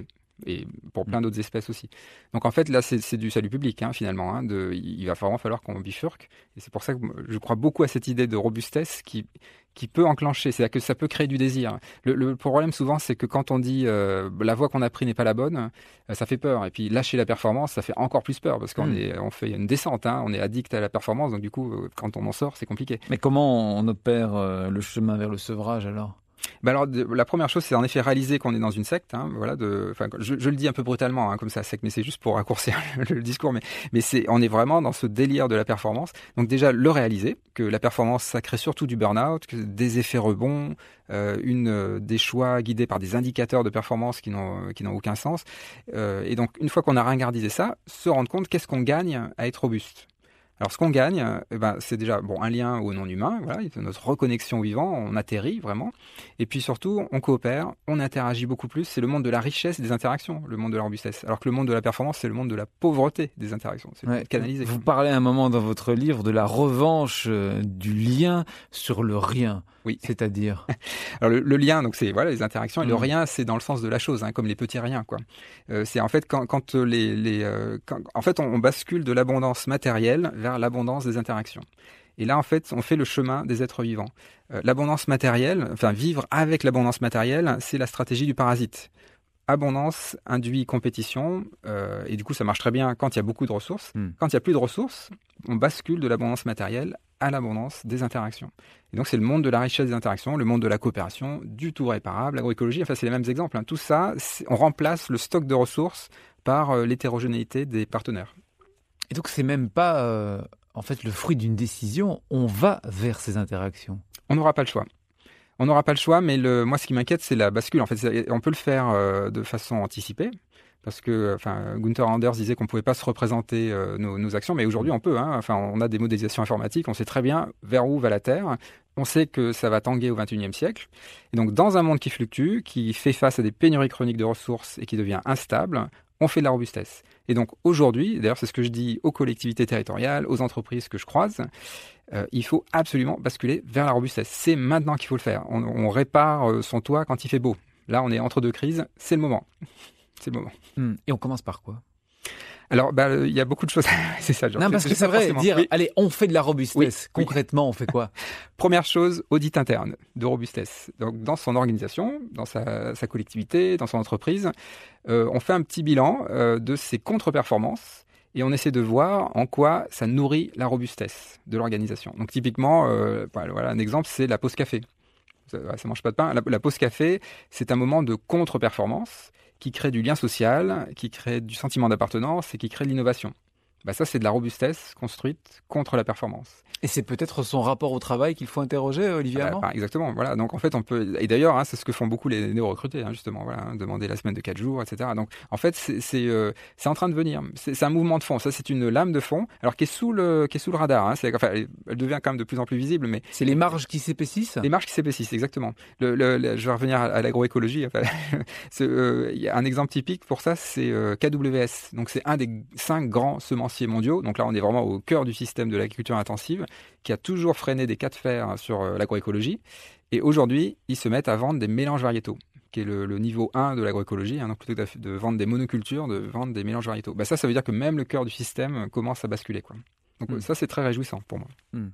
[SPEAKER 2] et pour plein d'autres espèces aussi. Donc en fait, là, c'est, c'est du salut public, hein, finalement. Hein, de, il va vraiment falloir qu'on bifurque. Et c'est pour ça que je crois beaucoup à cette idée de robustesse qui, qui peut enclencher, c'est-à-dire que ça peut créer du désir. Le, le problème souvent, c'est que quand on dit euh, la voie qu'on a prise n'est pas la bonne, euh, ça fait peur. Et puis lâcher la performance, ça fait encore plus peur parce qu'on mmh. est, on fait une descente, hein, on est addict à la performance, donc du coup, euh, quand on en sort, c'est compliqué.
[SPEAKER 1] Mais comment on opère euh, le chemin vers le sevrage alors ?
[SPEAKER 2] Ben alors, de, la première chose, c'est en effet réaliser qu'on est dans une secte. Hein, voilà, de, enfin, je, je le dis un peu brutalement, hein, comme ça, secte, mais c'est juste pour raccourcir le, le discours. Mais, mais c'est, on est vraiment dans ce délire de la performance. Donc déjà, le réaliser, que la performance, ça crée surtout du burn-out, que des effets rebonds, euh, une, euh, des choix guidés par des indicateurs de performance qui n'ont, qui n'ont aucun sens. Euh, et donc, une fois qu'on a ringardisé ça, se rendre compte qu'est-ce qu'on gagne à être robuste. Alors, ce qu'on gagne, eh ben, c'est déjà bon, un lien au non-humain, voilà, notre reconnexion au vivant, on atterrit vraiment. Et puis surtout, on coopère, on interagit beaucoup plus. C'est le monde de la richesse des interactions, le monde de la robustesse. Alors que le monde de la performance, c'est le monde de la pauvreté des interactions. C'est
[SPEAKER 1] ouais,
[SPEAKER 2] canalisé.
[SPEAKER 1] Vous parlez à un moment dans votre livre de la revanche euh, du lien sur le rien.
[SPEAKER 2] Oui.
[SPEAKER 1] C'est-à-dire
[SPEAKER 2] Alors le, le lien, donc c'est voilà les interactions, et mmh. le rien, c'est dans le sens de la chose, hein, comme les petits riens, quoi. Euh, c'est en fait quand, quand les, les euh, quand, en fait on, on bascule de l'abondance matérielle vers l'abondance des interactions. Et là, en fait, on fait le chemin des êtres vivants. Euh, l'abondance matérielle, enfin vivre avec l'abondance matérielle, c'est la stratégie du parasite. Abondance induit compétition, euh, et du coup, ça marche très bien quand il y a beaucoup de ressources. Mmh. Quand il y a plus de ressources, on bascule de l'abondance matérielle à l'abondance des interactions. Et donc, c'est le monde de la richesse des interactions, le monde de la coopération, du tout réparable, l'agroécologie, enfin, c'est les mêmes exemples. Hein. Tout ça, on remplace le stock de ressources par euh, l'hétérogénéité des partenaires.
[SPEAKER 1] Et donc, c'est même pas, euh, en fait, le fruit d'une décision, on va vers ces interactions.
[SPEAKER 2] On n'aura pas le choix. On n'aura pas le choix, mais le, moi, ce qui m'inquiète, c'est la bascule. En fait, on peut le faire euh, de façon anticipée. Parce que, enfin, Gunther Anders disait qu'on ne pouvait pas se représenter euh, nos, nos actions, mais aujourd'hui on peut. Hein. Enfin, on a des modélisations informatiques, on sait très bien vers où va la Terre. On sait que ça va tanguer au vingt et unième siècle. Et donc, dans un monde qui fluctue, qui fait face à des pénuries chroniques de ressources et qui devient instable, on fait de la robustesse. Et donc aujourd'hui, d'ailleurs, c'est ce que je dis aux collectivités territoriales, aux entreprises que je croise. Euh, il faut absolument basculer vers la robustesse. C'est maintenant qu'il faut le faire. On, on répare son toit quand il fait beau. Là, on est entre deux crises. C'est le moment. C'est le moment.
[SPEAKER 1] Mmh. Et on commence par quoi ?
[SPEAKER 2] Alors, bah, il y a beaucoup de choses. C'est ça. Genre,
[SPEAKER 1] non, parce
[SPEAKER 2] c'est,
[SPEAKER 1] que c'est vrai,
[SPEAKER 2] forcément.
[SPEAKER 1] dire,
[SPEAKER 2] oui.
[SPEAKER 1] allez, on fait de la robustesse.
[SPEAKER 2] Oui.
[SPEAKER 1] Concrètement, on fait quoi ?
[SPEAKER 2] Première chose, audit interne de robustesse. Donc, dans son organisation, dans sa, sa collectivité, dans son entreprise, euh, on fait un petit bilan euh, de ses contre-performances et on essaie de voir en quoi ça nourrit la robustesse de l'organisation. Donc, typiquement, euh, voilà, un exemple, c'est la pause café. Ça, ça mange pas de pain. La, la pause café, c'est un moment de contre-performance qui crée du lien social, qui crée du sentiment d'appartenance et qui crée de l'innovation. Bah ça, c'est de la robustesse construite contre la performance.
[SPEAKER 1] Et c'est peut-être son rapport au travail qu'il faut interroger, Olivier Armand ?
[SPEAKER 2] Ah bah, exactement. Voilà. Donc en fait, on peut. Et d'ailleurs, hein, c'est ce que font beaucoup les néo-recrutés, hein, justement. Voilà, hein, demander la semaine de quatre jours, et cetera. Donc en fait, c'est c'est, euh, c'est en train de venir. C'est, c'est un mouvement de fond. Ça, c'est une lame de fond, alors qui est sous le qui est sous le radar. Hein. C'est, enfin, elle, elle devient quand même de plus en plus visible, mais
[SPEAKER 1] c'est les marges qui s'épaississent.
[SPEAKER 2] Les marges qui s'épaississent, exactement. Le, le, le, je vais revenir à, à l'agroécologie. Enfin, il euh, y a un exemple typique pour ça, c'est euh, K W S. Donc c'est un des cinq grands semenciers mondiaux. Donc là, on est vraiment au cœur du système de l'agriculture intensive, qui a toujours freiné des cas de fer sur euh, l'agroécologie. Et aujourd'hui, ils se mettent à vendre des mélanges variétaux, qui est le, le niveau un de l'agroécologie, hein, donc plutôt que de vendre des monocultures, de vendre des mélanges variétaux. Bah ça, ça veut dire que même le cœur du système commence à basculer, quoi. Donc mmh. ça, c'est très réjouissant pour moi.
[SPEAKER 1] Mmh.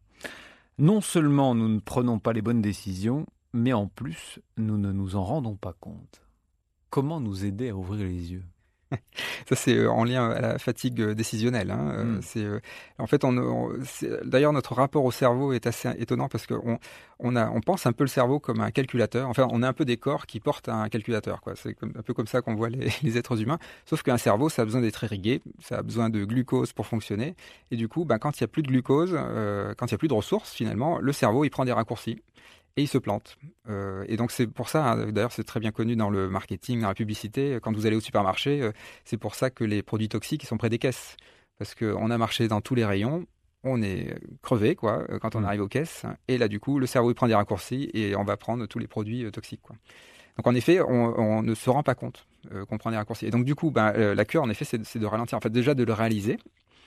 [SPEAKER 1] Non seulement nous ne prenons pas les bonnes décisions, mais en plus, nous ne nous en rendons pas compte. Comment nous aider à ouvrir les yeux ?
[SPEAKER 2] Ça, c'est en lien à la fatigue décisionnelle. Hein. Mmh. C'est, en fait, on, on, c'est, d'ailleurs, notre rapport au cerveau est assez étonnant parce qu'on on a, on pense un peu le cerveau comme un calculateur. Enfin, on a un peu des corps qui portent un calculateur, quoi. C'est comme, un peu comme ça qu'on voit les, les êtres humains. Sauf qu'un cerveau, ça a besoin d'être irrigué, ça a besoin de glucose pour fonctionner. Et du coup, ben, quand il n'y a plus de glucose, euh, quand il n'y a plus de ressources, finalement, le cerveau, il prend des raccourcis. Et il se plante. Euh, et donc c'est pour ça, hein, d'ailleurs c'est très bien connu dans le marketing, dans la publicité, quand vous allez au supermarché, euh, c'est pour ça que les produits toxiques ils sont près des caisses. Parce qu'on a marché dans tous les rayons, on est crevé quoi, quand on arrive aux caisses, et là du coup le cerveau il prend des raccourcis et on va prendre tous les produits euh, toxiques, quoi. Donc en effet, on, on ne se rend pas compte euh, qu'on prend des raccourcis. Et donc du coup, ben, euh, la cure en effet c'est, c'est de ralentir, en fait déjà de le réaliser.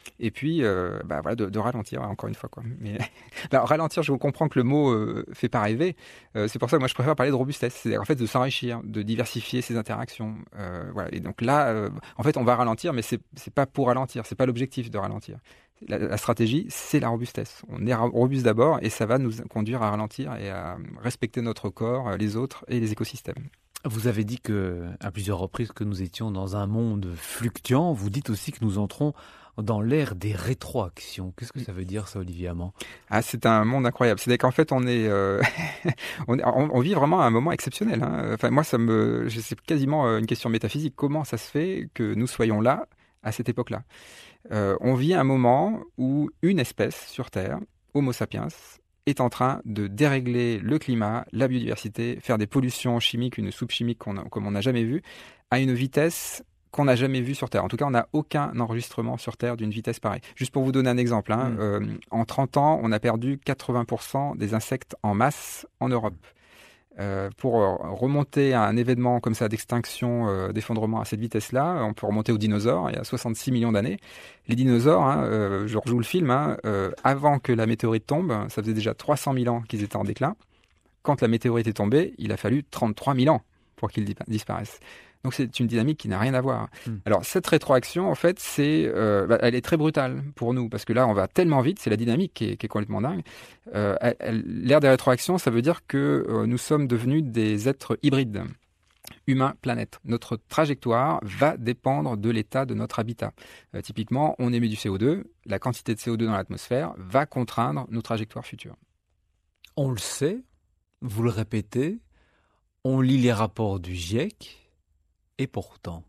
[SPEAKER 2] Et puis, euh, bah, voilà, de, de ralentir, encore une fois. Quoi. Mais, alors, ralentir, je comprends que le mot euh, fait pas rêver. Euh, c'est pour ça que moi, je préfère parler de robustesse. C'est en fait de s'enrichir, de diversifier ses interactions. Euh, voilà. Et donc là, euh, en fait, on va ralentir, mais c'est c'est pas pour ralentir. C'est pas l'objectif de ralentir. La, la stratégie, c'est la robustesse. On est robuste d'abord et ça va nous conduire à ralentir et à respecter notre corps, les autres et les écosystèmes.
[SPEAKER 1] Vous avez dit que, à plusieurs reprises que nous étions dans un monde fluctuant. Vous dites aussi que nous entrons dans l'ère des rétroactions. Qu'est-ce que ça veut dire, ça, Olivier Amand ?
[SPEAKER 2] Ah, c'est un monde incroyable. C'est-à-dire qu'en fait, on est, euh, on, on, on vit vraiment un moment exceptionnel. Hein. Enfin, moi, ça me, c'est quasiment une question métaphysique. Comment ça se fait que nous soyons là à cette époque-là ? euh, On vit un moment où une espèce sur Terre, Homo sapiens, est en train de dérégler le climat, la biodiversité, faire des pollutions chimiques, une soupe chimique qu'on a, comme on n'a jamais vu, à une vitesse qu'on n'a jamais vue sur Terre. En tout cas, on n'a aucun enregistrement sur Terre d'une vitesse pareille. Juste pour vous donner un exemple, hein, mmh. euh, en trente ans, on a perdu quatre-vingts pour cent des insectes en masse en Europe. Euh, pour remonter à un événement comme ça d'extinction, euh, d'effondrement à cette vitesse-là, on peut remonter aux dinosaures, il y a soixante-six millions d'années. Les dinosaures, hein, euh, je rejoue le film, hein, euh, avant que la météorite tombe, ça faisait déjà trois cent mille ans qu'ils étaient en déclin. Quand la météorite est tombée, il a fallu trente-trois mille ans pour qu'ils disparaissent. Donc c'est une dynamique qui n'a rien à voir. Mmh. Alors cette rétroaction, en fait, c'est, euh, bah, elle est très brutale pour nous parce que là, on va tellement vite, c'est la dynamique qui est, qui est complètement dingue. Euh, elle, l'ère des rétroactions, ça veut dire que euh, nous sommes devenus des êtres hybrides, humain-planète. Notre trajectoire va dépendre de l'état de notre habitat. Euh, typiquement, on émet du C O deux, la quantité de C O deux dans l'atmosphère va contraindre nos trajectoires futures.
[SPEAKER 1] On le sait, vous le répétez, on lit les rapports du GIEC. Et pourtant.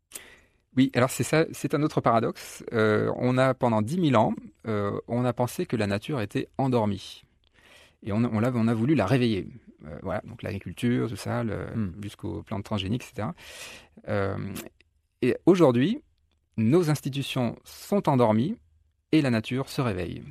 [SPEAKER 2] Oui, alors c'est ça, c'est un autre paradoxe. Euh, on a pendant dix mille ans, euh, on a pensé que la nature était endormie, et on, on, a, on a voulu la réveiller. Euh, voilà, donc l'agriculture, tout ça, le, mm. jusqu'aux plantes transgéniques, et cetera. Euh, et aujourd'hui, nos institutions sont endormies et la nature se réveille.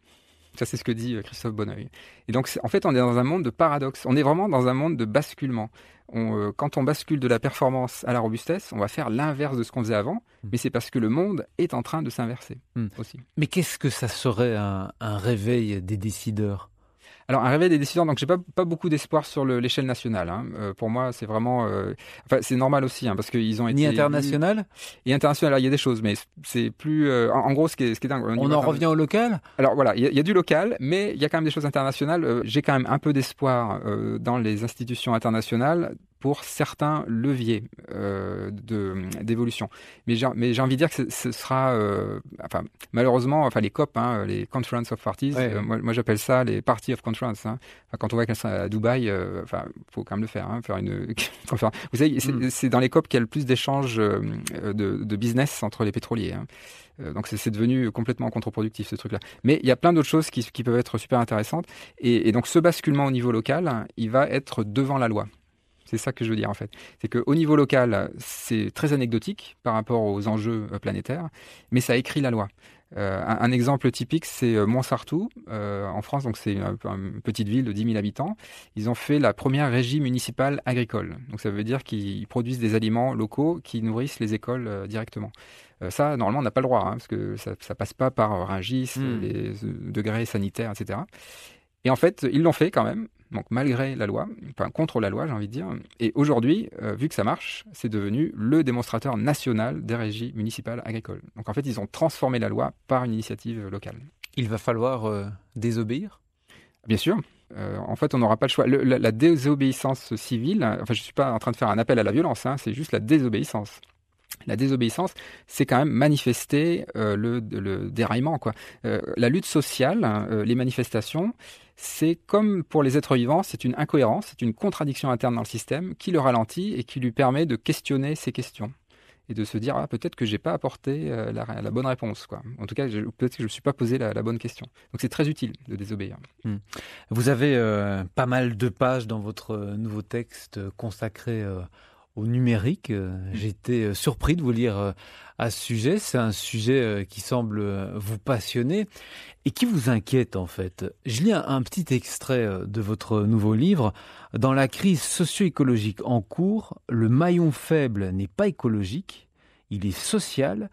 [SPEAKER 2] Ça, c'est ce que dit Christophe Bonneuil. Et donc, en fait, on est dans un monde de paradoxe. On est vraiment dans un monde de basculement. On, euh, quand on bascule de la performance à la robustesse, on va faire l'inverse de ce qu'on faisait avant, mmh. mais c'est parce que le monde est en train de s'inverser mmh. aussi.
[SPEAKER 1] Mais qu'est-ce que ça serait un, un réveil des décideurs ?
[SPEAKER 2] Alors, un réveil des décideurs, donc j'ai pas, pas beaucoup d'espoir sur le, l'échelle nationale. Hein. Euh, pour moi, c'est vraiment... Euh, enfin, c'est normal aussi, hein, parce qu'ils ont été...
[SPEAKER 1] Ni international ?
[SPEAKER 2] Et international, alors, il y a des choses, mais c'est plus... Euh, en, en gros, ce qui est, ce qui est dingue...
[SPEAKER 1] On en revient au local ?
[SPEAKER 2] Alors voilà, il y, y a du local, mais il y a quand même des choses internationales. Euh, j'ai quand même un peu d'espoir euh, dans les institutions internationales pour certains leviers euh, de, d'évolution. Mais j'ai, mais j'ai envie de dire que ce sera... Euh, enfin, malheureusement, enfin, les C O P, hein, les Conference of Parties, ouais. euh, moi, moi j'appelle ça les Party of Conference. Hein. Enfin, quand on voit qu'elles sont à Dubaï, euh, enfin, faut quand même le faire, hein, faire une conférence. Vous savez, c'est, mm. c'est dans les C O P qu'il y a le plus d'échanges euh, de, de business entre les pétroliers. Hein. Euh, donc c'est, c'est devenu complètement contre-productif, ce truc-là. Mais il y a plein d'autres choses qui, qui peuvent être super intéressantes. Et, et donc ce basculement au niveau local, il va être devant la loi. C'est ça que je veux dire en fait. C'est qu'au niveau local, c'est très anecdotique par rapport aux enjeux planétaires, mais ça écrit la loi. Euh, un, un exemple typique, c'est Montsartou, euh, en France, donc c'est une, une petite ville de dix mille habitants. Ils ont fait la première régie municipale agricole. Donc ça veut dire qu'ils produisent des aliments locaux qui nourrissent les écoles euh, directement. Euh, ça, normalement, on n'a pas le droit, hein, parce que ça ne passe pas par Rungis, mmh. les degrés sanitaires, et cetera. Et en fait, ils l'ont fait quand même. Donc malgré la loi, enfin contre la loi, j'ai envie de dire. Et aujourd'hui, euh, vu que ça marche, c'est devenu le démonstrateur national des régies municipales agricoles. Donc en fait, ils ont transformé la loi par une initiative locale.
[SPEAKER 1] Il va falloir euh, désobéir ?
[SPEAKER 2] Bien sûr. Euh, en fait, on n'aura pas le choix. Le, la, la désobéissance civile, enfin je ne suis pas en train de faire un appel à la violence, hein, c'est juste la désobéissance. La désobéissance, c'est quand même manifester euh, le, le déraillement, quoi. Euh, la lutte sociale, euh, les manifestations, c'est comme pour les êtres vivants, c'est une incohérence, c'est une contradiction interne dans le système qui le ralentit et qui lui permet de questionner ses questions et de se dire ah, peut-être que j'ai pas apporté euh, la, la bonne réponse, quoi. En tout cas, je, peut-être que je ne me suis pas posé la, la bonne question. Donc c'est très utile de désobéir.
[SPEAKER 1] Mmh. Vous avez euh, pas mal de pages dans votre nouveau texte consacré euh, au numérique. J'ai été surpris de vous lire à ce sujet. C'est un sujet qui semble vous passionner et qui vous inquiète en fait. Je lis un, un petit extrait de votre nouveau livre. Dans la crise socio-écologique en cours, le maillon faible n'est pas écologique, il est social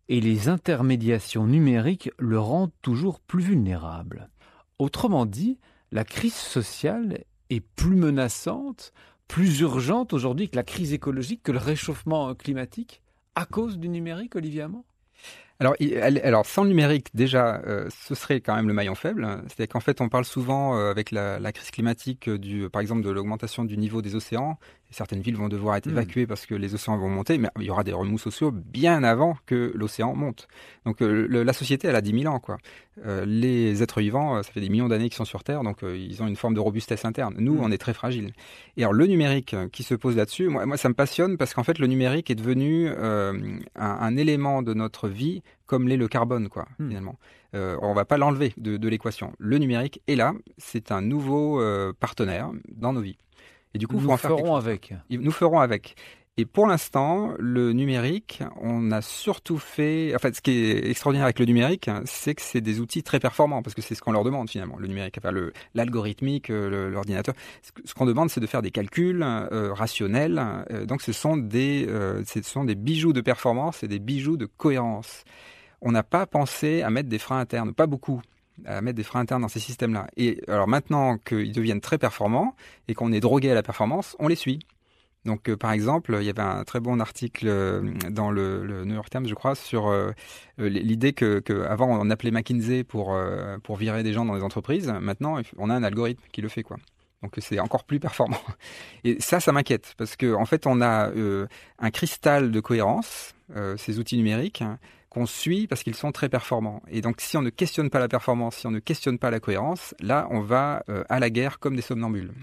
[SPEAKER 1] et les intermédiations numériques le rendent toujours plus vulnérable. Autrement dit, la crise sociale est plus menaçante, plus urgente aujourd'hui que la crise écologique, que le réchauffement climatique, à cause du numérique, Olivier Hamon ?
[SPEAKER 2] Alors, il, alors, sans le numérique, déjà, euh, ce serait quand même le maillon faible. C'est-à-dire qu'en fait, on parle souvent euh, avec la, la crise climatique, euh, du, par exemple, de l'augmentation du niveau des océans. Et certaines villes vont devoir être évacuées mmh. parce que les océans vont monter, mais il y aura des remous sociaux bien avant que l'océan monte. Donc, euh, le, la société, elle a dix mille ans, quoi. Euh, les êtres vivants, ça fait des millions d'années qu'ils sont sur Terre, donc euh, ils ont une forme de robustesse interne. Nous, mmh. on est très fragiles. Et alors, le numérique qui se pose là-dessus, moi, moi ça me passionne parce qu'en fait, le numérique est devenu euh, un, un élément de notre vie comme l'est le carbone, quoi, mmh. finalement. Euh, on ne va pas l'enlever de, de l'équation. Le numérique est là, c'est un nouveau euh, partenaire dans nos vies. Et du coup,
[SPEAKER 1] nous
[SPEAKER 2] faut en faire
[SPEAKER 1] ferons avec.
[SPEAKER 2] Nous ferons avec. Et pour l'instant, le numérique, on a surtout fait... En fait, ce qui est extraordinaire avec le numérique, c'est que c'est des outils très performants, parce que c'est ce qu'on leur demande finalement, le numérique, enfin, le, l'algorithmique, le, l'ordinateur. Ce qu'on demande, c'est de faire des calculs euh, rationnels. Euh, donc, ce sont, des, euh, ce sont des bijoux de performance et des bijoux de cohérence. On n'a pas pensé à mettre des freins internes, pas beaucoup, à mettre des freins internes dans ces systèmes-là. Et alors maintenant qu'ils deviennent très performants et qu'on est drogué à la performance, on les suit. Donc, euh, par exemple, il y avait un très bon article euh, dans le, le New York Times, je crois, sur euh, l'idée que, que avant on appelait McKinsey pour euh, pour virer des gens dans les entreprises. Maintenant, on a un algorithme qui le fait, quoi. Donc, c'est encore plus performant. Et ça, ça m'inquiète parce que en fait, on a euh, un cristal de cohérence, euh, ces outils numériques, hein, qu'on suit parce qu'ils sont très performants. Et donc, si on ne questionne pas la performance, si on ne questionne pas la cohérence, là, on va euh, à la guerre comme des somnambules.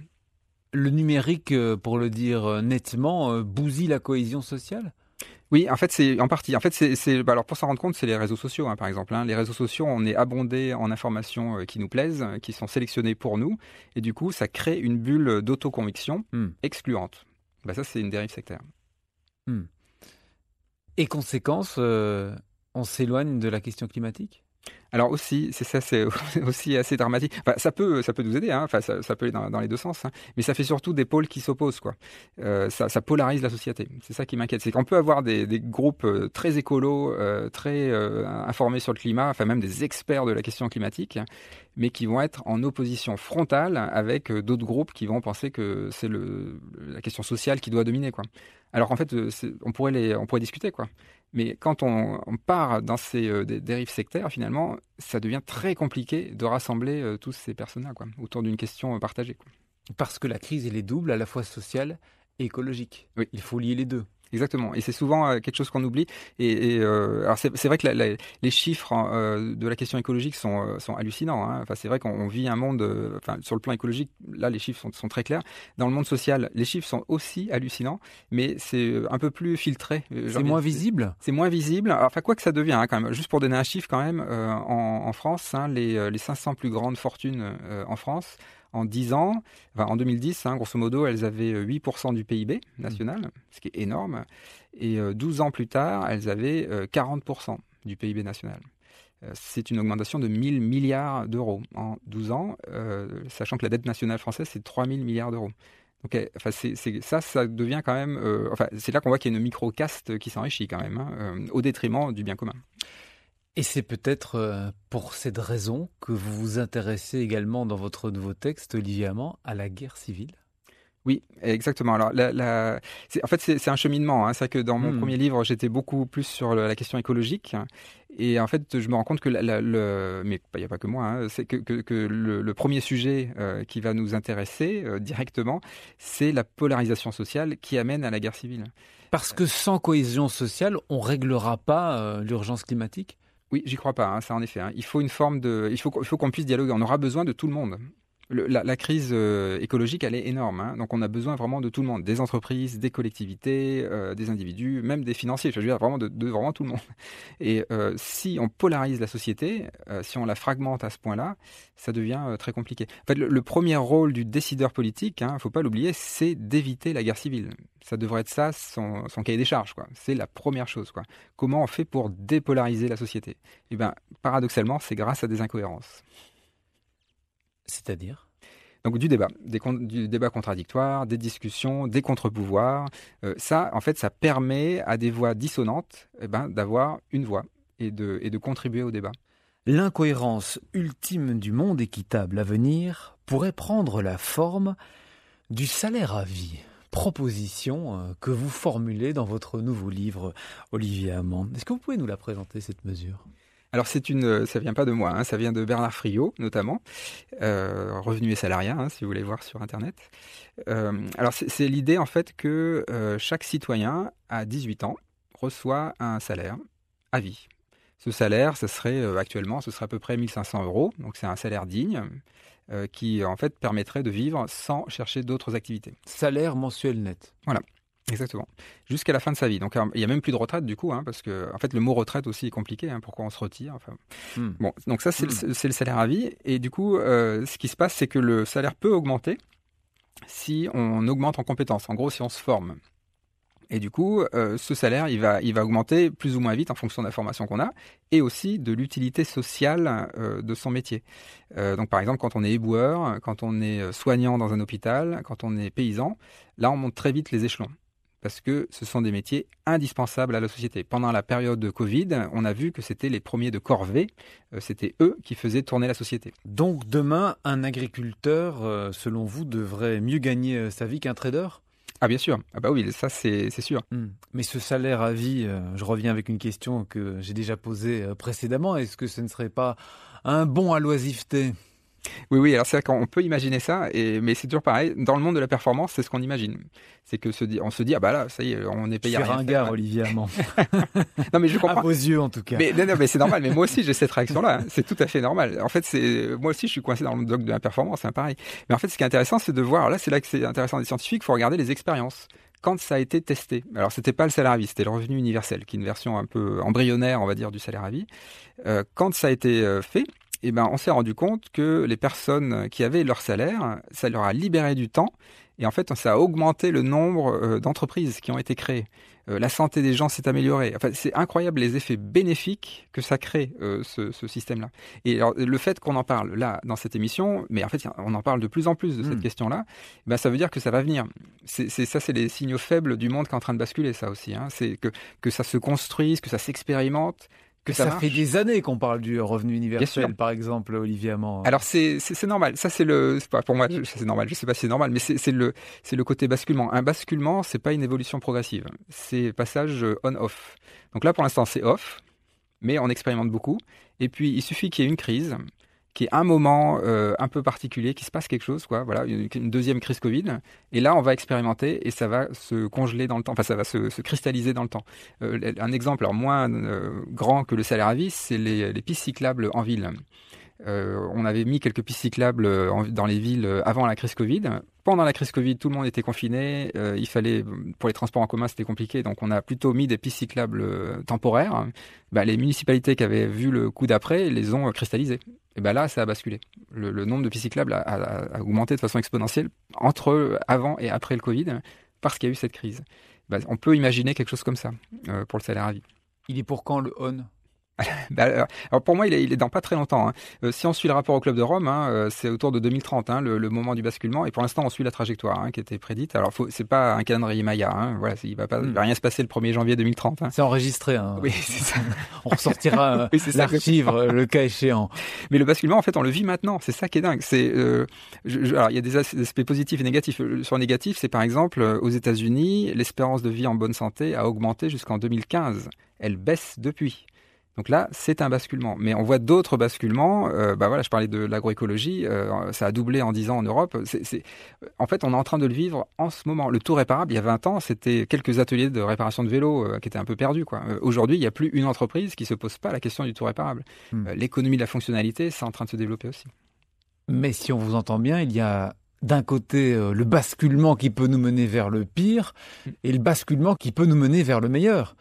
[SPEAKER 1] Le numérique, pour le dire nettement, bousille la cohésion sociale ?
[SPEAKER 2] Oui, en fait, c'est en partie. En fait, c'est, c'est bah alors pour s'en rendre compte, c'est les réseaux sociaux, hein, par exemple. Hein. Les réseaux sociaux, on est abondé en informations euh, qui nous plaisent, euh, qui sont sélectionnées pour nous, et du coup, ça crée une bulle d'autoconviction mmh. excluante. Bah ça, c'est une dérive sectaire.
[SPEAKER 1] Mmh. Et conséquence, euh, on s'éloigne de la question climatique ?
[SPEAKER 2] Alors aussi, c'est ça, c'est aussi assez dramatique. Enfin, ça peut, ça peut nous aider, hein. Enfin, ça, ça peut aller dans, dans les deux sens, hein. Mais ça fait surtout des pôles qui s'opposent, quoi. Euh, ça, ça polarise la société. C'est ça qui m'inquiète, c'est qu'on peut avoir des, des groupes très écolos, euh, très euh, informés sur le climat, enfin même des experts de la question climatique, mais qui vont être en opposition frontale avec d'autres groupes qui vont penser que c'est le, la question sociale qui doit dominer, quoi. Alors qu'en fait, on pourrait les, on pourrait discuter, quoi. Mais quand on, on part dans ces euh, dérives sectaires, finalement, ça devient très compliqué de rassembler euh, tous ces personnes-là, quoi, autour d'une question euh, partagée, quoi.
[SPEAKER 1] Parce que la crise, elle est double, à la fois sociale et écologique.
[SPEAKER 2] Oui.
[SPEAKER 1] Il faut lier les deux.
[SPEAKER 2] Exactement, et c'est souvent euh, quelque chose qu'on oublie. Et, et euh, alors c'est, c'est vrai que la, la, les chiffres euh, de la question écologique sont, euh, sont hallucinants, hein. Enfin, c'est vrai qu'on vit un monde, euh, enfin, sur le plan écologique, là les chiffres sont, sont très clairs. Dans le monde social, les chiffres sont aussi hallucinants, mais c'est un peu plus filtré.
[SPEAKER 1] C'est moins visible.
[SPEAKER 2] C'est moins visible. Alors, enfin, quoi que ça devient, hein, quand même. Juste pour donner un chiffre, quand même, euh, en, en France, hein, les, les cinq cents plus grandes fortunes euh, en France. En dix ans, enfin en deux mille dix, hein, grosso modo, elles avaient huit pour cent du P I B national, mmh. ce qui est énorme. Et euh, douze ans plus tard, elles avaient euh, quarante pour cent du P I B national. Euh, c'est une augmentation de mille milliards d'euros en douze ans, euh, sachant que la dette nationale française, c'est trois mille milliards d'euros. Donc, enfin, c'est, c'est, ça, ça devient quand même... Euh, enfin, c'est là qu'on voit qu'il y a une micro-caste qui s'enrichit quand même, hein, euh, au détriment du bien commun.
[SPEAKER 1] Et c'est peut-être pour cette raison que vous vous intéressez également dans votre nouveau texte, Olivier Hamon, à la guerre civile ?
[SPEAKER 2] Oui, exactement. Alors, la, la, c'est, en fait, c'est, c'est un cheminement, hein. C'est vrai que dans mon mmh. premier livre, j'étais beaucoup plus sur le, la question écologique. Et en fait, je me rends compte que, la, la, le, mais il n'y a pas que moi, hein, c'est que, que, que le, le premier sujet euh, qui va nous intéresser euh, directement, c'est la polarisation sociale qui amène à la guerre civile.
[SPEAKER 1] Parce que sans cohésion sociale, on ne réglera pas euh, l'urgence climatique ?
[SPEAKER 2] Oui, j'y crois pas, hein, ça en effet. Hein. Il faut une forme de, il faut, il faut qu'on puisse dialoguer. On aura besoin de tout le monde. Le, la, la crise euh, écologique, elle est énorme. Hein. Donc, on a besoin vraiment de tout le monde, des entreprises, des collectivités, euh, des individus, même des financiers. Je veux dire vraiment de, de vraiment tout le monde. Et euh, si on polarise la société, euh, si on la fragmente à ce point-là, ça devient euh, très compliqué. En fait, le, le premier rôle du décideur politique, hein, faut pas l'oublier, c'est d'éviter la guerre civile. Ça devrait être ça, son, son cahier des charges, quoi. C'est la première chose, quoi. Comment on fait pour dépolariser la société ? Eh bien, paradoxalement, c'est grâce à des incohérences.
[SPEAKER 1] C'est-à-dire ?
[SPEAKER 2] Donc du débat, des, du débat contradictoire, des discussions, des contre-pouvoirs. Euh, ça, en fait, ça permet à des voix dissonantes eh ben, d'avoir une voix et de, et de contribuer au débat.
[SPEAKER 1] L'incohérence ultime du monde équitable à venir pourrait prendre la forme du salaire à vie. Proposition que vous formulez dans votre nouveau livre, Olivier Amand. Est-ce que vous pouvez nous la présenter, cette mesure ?
[SPEAKER 2] Alors c'est une, ça vient pas de moi, hein, ça vient de Bernard Friot notamment, euh, Revenu et Salariat, hein, si vous voulez voir sur Internet. Euh, alors c'est, c'est l'idée en fait que euh, chaque citoyen à dix-huit ans reçoit un salaire à vie. Ce salaire, ce serait euh, actuellement, ce serait à peu près mille cinq cents euros, donc c'est un salaire digne euh, qui en fait permettrait de vivre sans chercher d'autres activités.
[SPEAKER 1] Salaire mensuel net.
[SPEAKER 2] Voilà. Exactement. Jusqu'à la fin de sa vie. Donc, il n'y a même plus de retraite, du coup, hein, parce que, en fait, le mot retraite aussi est compliqué. Hein, pourquoi on se retire enfin, mm. Bon, donc ça, c'est, mm. le, c'est le salaire à vie. Et du coup, euh, ce qui se passe, c'est que le salaire peut augmenter si on augmente en compétences. En gros, si on se forme. Et du coup, euh, ce salaire, il va, il va augmenter plus ou moins vite en fonction de la formation qu'on a et aussi de l'utilité sociale euh, de son métier. Euh, donc, par exemple, quand on est éboueur, quand on est soignant dans un hôpital, quand on est paysan, là, on monte très vite les échelons. Parce que ce sont des métiers indispensables à la société. Pendant la période de Covid, on a vu que c'était les premiers de corvée, euh, c'était eux qui faisaient tourner la société.
[SPEAKER 1] Donc demain, un agriculteur, euh, selon vous, devrait mieux gagner sa vie qu'un trader ?
[SPEAKER 2] Ah bien sûr, ah bah oui, ça c'est, c'est sûr.
[SPEAKER 1] Mmh. Mais ce salaire à vie, euh, je reviens avec une question que j'ai déjà posée euh, précédemment, est-ce que ce ne serait pas un bon à l'oisiveté ?
[SPEAKER 2] Oui, oui, alors c'est vrai qu'on peut imaginer ça, et, mais c'est toujours pareil, dans le monde de la performance, c'est ce qu'on imagine. C'est que se dit, on se dit, ah bah là, ça y est, on est payé à rien.
[SPEAKER 1] Je suis ringard, Olivier Amand.
[SPEAKER 2] Non, mais je comprends.
[SPEAKER 1] À vos yeux, en tout cas.
[SPEAKER 2] Mais, non, non, mais c'est normal, mais moi aussi, j'ai cette réaction-là. Hein. C'est tout à fait normal. En fait, c'est, moi aussi, je suis coincé dans le dogme de la performance, c'est pareil. Mais en fait, ce qui est intéressant, c'est de voir, là, c'est là que c'est intéressant des scientifiques, il faut regarder les expériences. Quand ça a été testé. Alors, c'était pas le salaire à vie, c'était le revenu universel, qui est une version un peu embryonnaire, on va dire, du salaire à vie. Euh, quand ça a été euh, fait, eh ben, on s'est rendu compte que les personnes qui avaient leur salaire, ça leur a libéré du temps. Et en fait, ça a augmenté le nombre euh, d'entreprises qui ont été créées. Euh, la santé des gens s'est améliorée. Enfin, c'est incroyable les effets bénéfiques que ça crée, euh, ce, ce système-là. Et alors, le fait qu'on en parle là, dans cette émission, mais en fait, on en parle de plus en plus de cette mmh. question-là, ben, ça veut dire que ça va venir. C'est, c'est, ça, c'est les signaux faibles du monde qui est en train de basculer, ça aussi. Hein. C'est que, que ça se construise, que ça s'expérimente.
[SPEAKER 1] Que ça, ça fait des années qu'on parle du revenu universel, par exemple, Olivier Amand.
[SPEAKER 2] Alors c'est, c'est, c'est normal. Ça c'est le, c'est pas pour moi, c'est normal. Je sais pas si c'est normal, mais c'est, c'est le, c'est le côté basculement. Un basculement, c'est pas une évolution progressive. C'est passage on/off. Donc là, pour l'instant, c'est off, mais on expérimente beaucoup. Et puis il suffit qu'il y ait une crise, qui est un moment euh, un peu particulier, qu'il se passe quelque chose, quoi. Voilà, une, une deuxième crise Covid. Et là, on va expérimenter et ça va se congeler dans le temps. Enfin, ça va se, se cristalliser dans le temps. Euh, un exemple, alors moins euh, grand que le salaire à vie, c'est les, les pistes cyclables en ville. Euh, on avait mis quelques pistes cyclables en, dans les villes avant la crise Covid. Pendant la crise Covid, tout le monde était confiné. Euh, il fallait, pour les transports en commun, c'était compliqué. Donc, on a plutôt mis des pistes cyclables euh, temporaires. Bah, les municipalités qui avaient vu le coup d'après les ont cristallisées. Et ben là, ça a basculé. Le, le nombre de pistes cyclables a, a, a augmenté de façon exponentielle entre avant et après le Covid parce qu'il y a eu cette crise. Bah, on peut imaginer quelque chose comme ça euh, pour le salaire à vie.
[SPEAKER 1] Il est pour quand le on ?
[SPEAKER 2] Bah, alors pour moi, il est, il est dans pas très longtemps. Hein. Euh, si on suit le rapport au Club de Rome, hein, euh, c'est autour de deux mille trente, hein, le, le moment du basculement. Et pour l'instant, on suit la trajectoire hein, qui était prédite. Alors, faut, c'est pas un calendrier Maya. Hein, voilà, il va pas, il va rien se passer le premier janvier deux mille trente. Hein.
[SPEAKER 1] C'est enregistré. Hein.
[SPEAKER 2] Oui, c'est ça.
[SPEAKER 1] On ressortira euh, oui, c'est l'archive, ça, le cas échéant.
[SPEAKER 2] Mais le basculement, en fait, on le vit maintenant. C'est ça qui est dingue. C'est, euh, je, je, alors, il y a des aspects positifs et négatifs. Sur le négatif, c'est par exemple aux États-Unis, l'espérance de vie en bonne santé a augmenté jusqu'en deux mille quinze. Elle baisse depuis. Donc là, c'est un basculement. Mais on voit d'autres basculements. Euh, bah voilà, je parlais de l'agroécologie. Euh, ça a doublé en dix ans en Europe. C'est, c'est... En fait, on est en train de le vivre en ce moment. Le tout réparable, il y a vingt ans, c'était quelques ateliers de réparation de vélos euh, qui étaient un peu perdus, quoi. Euh, aujourd'hui, il n'y a plus une entreprise qui se pose pas la question du tout réparable. Mmh. Euh, l'économie de la fonctionnalité, c'est en train de se développer aussi.
[SPEAKER 1] Mais si on vous entend bien, il y a d'un côté euh, le basculement qui peut nous mener vers le pire mmh. et le basculement qui peut nous mener vers le meilleur.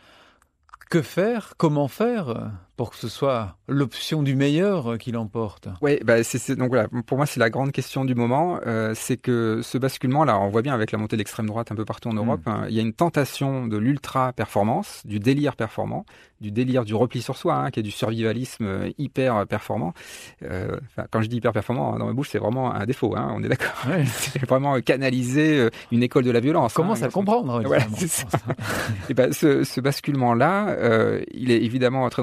[SPEAKER 1] Que faire ? Comment faire pour que ce soit l'option du meilleur qui l'emporte ?
[SPEAKER 2] Oui, bah c'est, c'est, donc voilà, pour moi, c'est la grande question du moment. Euh, c'est que ce basculement-là, on voit bien avec la montée de l'extrême droite un peu partout en Europe, mmh. hein, il y a une tentation de l'ultra-performance, du délire performant, du délire du repli sur soi, hein, qui est du survivalisme hyper performant. Euh, quand je dis hyper performant, dans ma bouche, c'est vraiment un défaut, hein, on est d'accord. Ouais. C'est vraiment canaliser une école de la violence.
[SPEAKER 1] On commence hein, à le comprendre.
[SPEAKER 2] Voilà, c'est ça. Et ben, ce, ce basculement-là, euh, il est évidemment très dangereux. Moi, c'est ce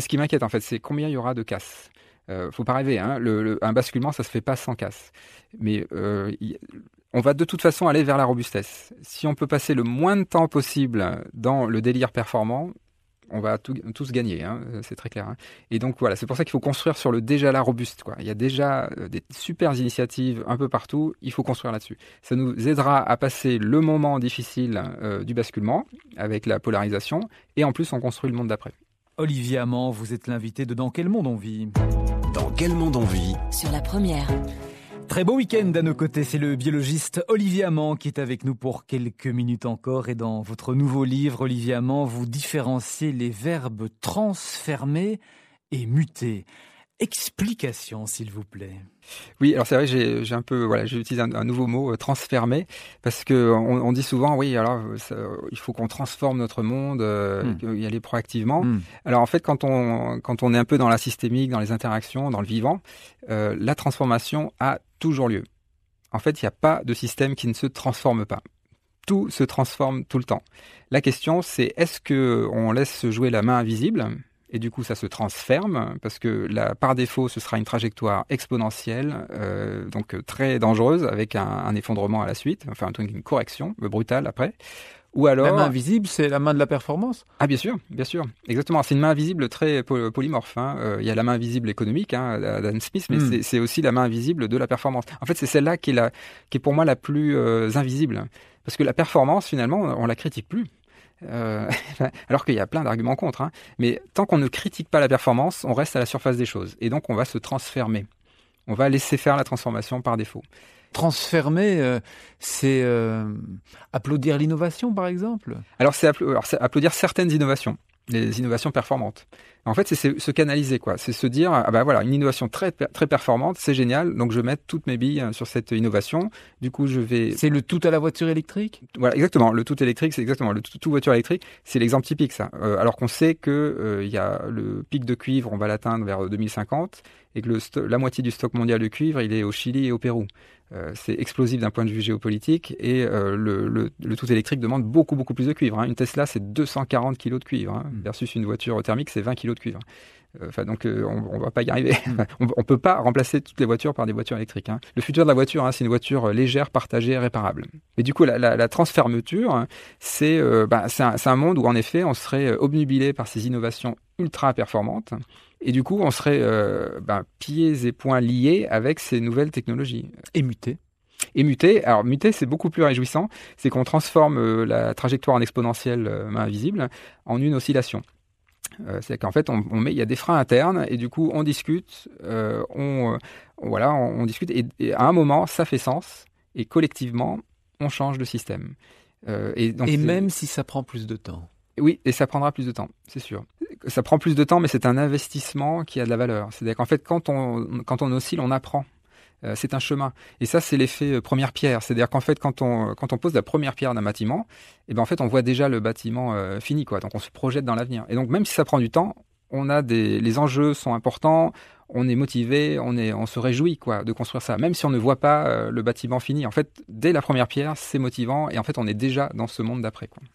[SPEAKER 2] ce qui m'inquiète en fait, c'est combien il y aura de casses. Euh, faut pas rêver, hein, le, le, un basculement, ça se fait pas sans casse. Mais euh, y, on va de toute façon aller vers la robustesse. Si on peut passer le moins de temps possible dans le délire performant, on va tout, tous gagner, hein, c'est très clair. Hein. Et donc voilà, c'est pour ça qu'il faut construire sur le déjà là robuste, quoi. Il y a déjà des super initiatives un peu partout, il faut construire là-dessus. Ça nous aidera à passer le moment difficile euh, du basculement avec la polarisation, et en plus on construit le monde d'après.
[SPEAKER 1] Olivier Amand, vous êtes l'invité de Dans quel monde on vit ?
[SPEAKER 3] Dans quel monde on vit ?
[SPEAKER 4] Sur la première.
[SPEAKER 1] Très beau week-end à nos côtés, c'est le biologiste Olivier Amand qui est avec nous pour quelques minutes encore. Et dans votre nouveau livre, Olivier Amand, vous différenciez les verbes transformer et muter. Explication, s'il vous plaît.
[SPEAKER 2] Oui, alors c'est vrai, j'ai, j'ai un peu, voilà, j'ai utilisé un, un nouveau mot, euh, transformer, parce que on, on dit souvent, oui, alors ça, il faut qu'on transforme notre monde, euh, mm. y aller proactivement. Mm. Alors en fait, quand on quand on est un peu dans la systémique, dans les interactions, dans le vivant, euh, la transformation a toujours lieu. En fait, il n'y a pas de système qui ne se transforme pas. Tout se transforme tout le temps. La question, c'est est-ce que on laisse jouer la main invisible ? Et du coup, ça se transforme parce que là, par défaut, ce sera une trajectoire exponentielle, euh, donc très dangereuse, avec un, un effondrement à la suite, enfin une correction brutale après. Ou alors
[SPEAKER 5] la main invisible, c'est la main de la performance ?
[SPEAKER 2] Ah bien sûr, bien sûr, exactement. C'est une main invisible très polymorphe. Hein. Euh, il y a la main invisible économique, hein, d'Adam Smith, mais mm. c'est, c'est aussi la main invisible de la performance. En fait, c'est celle-là qui est la, qui est pour moi la plus euh, invisible, parce que la performance, finalement, on la critique plus. Euh, alors qu'il y a plein d'arguments contre, hein. Mais tant qu'on ne critique pas la performance, on reste à la surface des choses. Et donc, on va se transformer. On va laisser faire la transformation par défaut.
[SPEAKER 5] Transformer, euh, c'est euh, applaudir l'innovation, par exemple ?
[SPEAKER 2] Alors, c'est, appla- alors, c'est applaudir certaines innovations, les innovations performantes. En fait, c'est se canaliser, quoi. C'est se dire, ah ben voilà, une innovation très très performante, c'est génial, donc je vais mettre toutes mes billes sur cette innovation. Du coup, je vais.
[SPEAKER 5] C'est le tout à la voiture électrique ?
[SPEAKER 2] Voilà, exactement. Le tout électrique, c'est exactement le tout, tout voiture électrique. C'est l'exemple typique, ça. Euh, alors qu'on sait que euh, il y a le pic de cuivre, on va l'atteindre vers deux mille cinquante, et que le sto- la moitié du stock mondial de cuivre, il est au Chili et au Pérou. Euh, c'est explosif d'un point de vue géopolitique, et euh, le, le, le tout électrique demande beaucoup beaucoup plus de cuivre. Hein. Une Tesla, c'est deux cent quarante kilos de cuivre, hein, versus une voiture thermique, c'est vingt kilos de cuivre. Enfin, donc, euh, on, on va pas y arriver. on, on peut pas remplacer toutes les voitures par des voitures électriques. Hein. Le futur de la voiture, hein, c'est une voiture légère, partagée, réparable. Mais du coup, la, la, la transfermeture, hein, c'est, euh, bah, c'est, un, c'est un monde où, en effet, on serait obnubilé par ces innovations ultra performantes. Et du coup, on serait euh, bah, pieds et poings liés avec ces nouvelles technologies.
[SPEAKER 5] Et muter.
[SPEAKER 2] Et muter, alors muter, c'est beaucoup plus réjouissant. C'est qu'on transforme euh, la trajectoire en exponentielle euh, main invisible en une oscillation. Euh, c'est qu'en fait, on, on met, il y a des freins internes et du coup, on discute, euh, on, euh, voilà, on, on discute et, et à un moment, ça fait sens et collectivement, on change de système.
[SPEAKER 5] Euh, et donc, et même si ça prend plus de temps.
[SPEAKER 2] Oui, et ça prendra plus de temps, c'est sûr. Ça prend plus de temps, mais c'est un investissement qui a de la valeur. C'est-à-dire qu'en fait, quand on, quand on oscille, on apprend. Euh, c'est un chemin. Et ça, c'est l'effet euh, première pierre. C'est-à-dire qu'en fait, quand on, quand on pose la première pierre d'un bâtiment, eh ben, en fait, on voit déjà le bâtiment euh, fini, quoi. Donc, on se projette dans l'avenir. Et donc, même si ça prend du temps, on a des, les enjeux sont importants, on est motivé, on est, on se réjouit, quoi, de construire ça. Même si on ne voit pas euh, le bâtiment fini. En fait, dès la première pierre, c'est motivant. Et en fait, on est déjà dans ce monde d'après, quoi.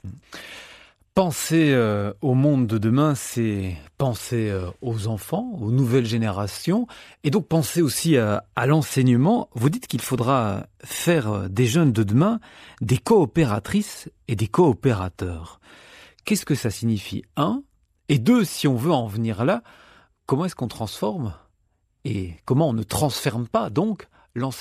[SPEAKER 5] Penser euh, au monde de demain, c'est penser euh, aux enfants, aux nouvelles générations, et donc penser aussi à, à l'enseignement. Vous dites qu'il faudra faire des jeunes de demain des coopératrices et des coopérateurs. Qu'est-ce que ça signifie, un ? Et deux, si on veut en venir là, comment est-ce qu'on transforme et comment on ne transforme pas donc l'enseignement ?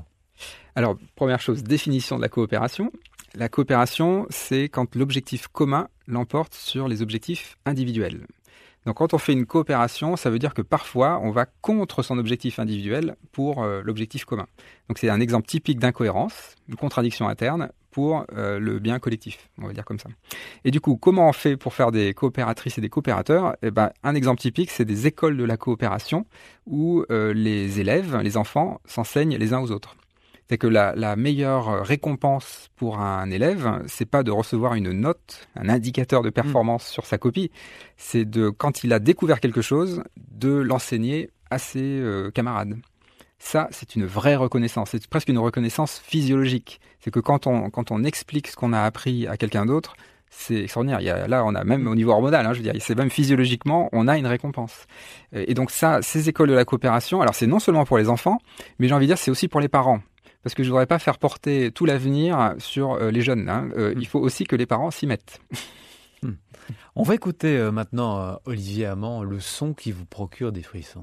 [SPEAKER 2] Alors, première chose, définition de la coopération. La coopération, c'est quand l'objectif commun l'emporte sur les objectifs individuels. Donc quand on fait une coopération, ça veut dire que parfois, on va contre son objectif individuel pour euh, l'objectif commun. Donc c'est un exemple typique d'incohérence, une contradiction interne pour euh, le bien collectif, on va dire comme ça. Et du coup, comment on fait pour faire des coopératrices et des coopérateurs ? Eh ben, un exemple typique, c'est des écoles de la coopération où euh, les élèves, les enfants, s'enseignent les uns aux autres. C'est que la, la meilleure récompense pour un élève, c'est pas de recevoir une note, un indicateur de performance mmh. sur sa copie, c'est de, quand il a découvert quelque chose, de l'enseigner à ses euh, camarades. Ça, c'est une vraie reconnaissance, c'est presque une reconnaissance physiologique. C'est que quand on, quand on explique ce qu'on a appris à quelqu'un d'autre, c'est extraordinaire. Il y a, là, on a même au niveau hormonal, hein, je veux dire, c'est même physiologiquement, on a une récompense. Et donc ça, ces écoles de la coopération, alors c'est non seulement pour les enfants, mais j'ai envie de dire, c'est aussi pour les parents. Parce que je voudrais pas faire porter tout l'avenir sur euh, les jeunes. Hein. Euh, il faut aussi que les parents s'y mettent.
[SPEAKER 5] Hmm. On va écouter euh, maintenant, euh, Olivier Amand, le son qui vous procure des frissons.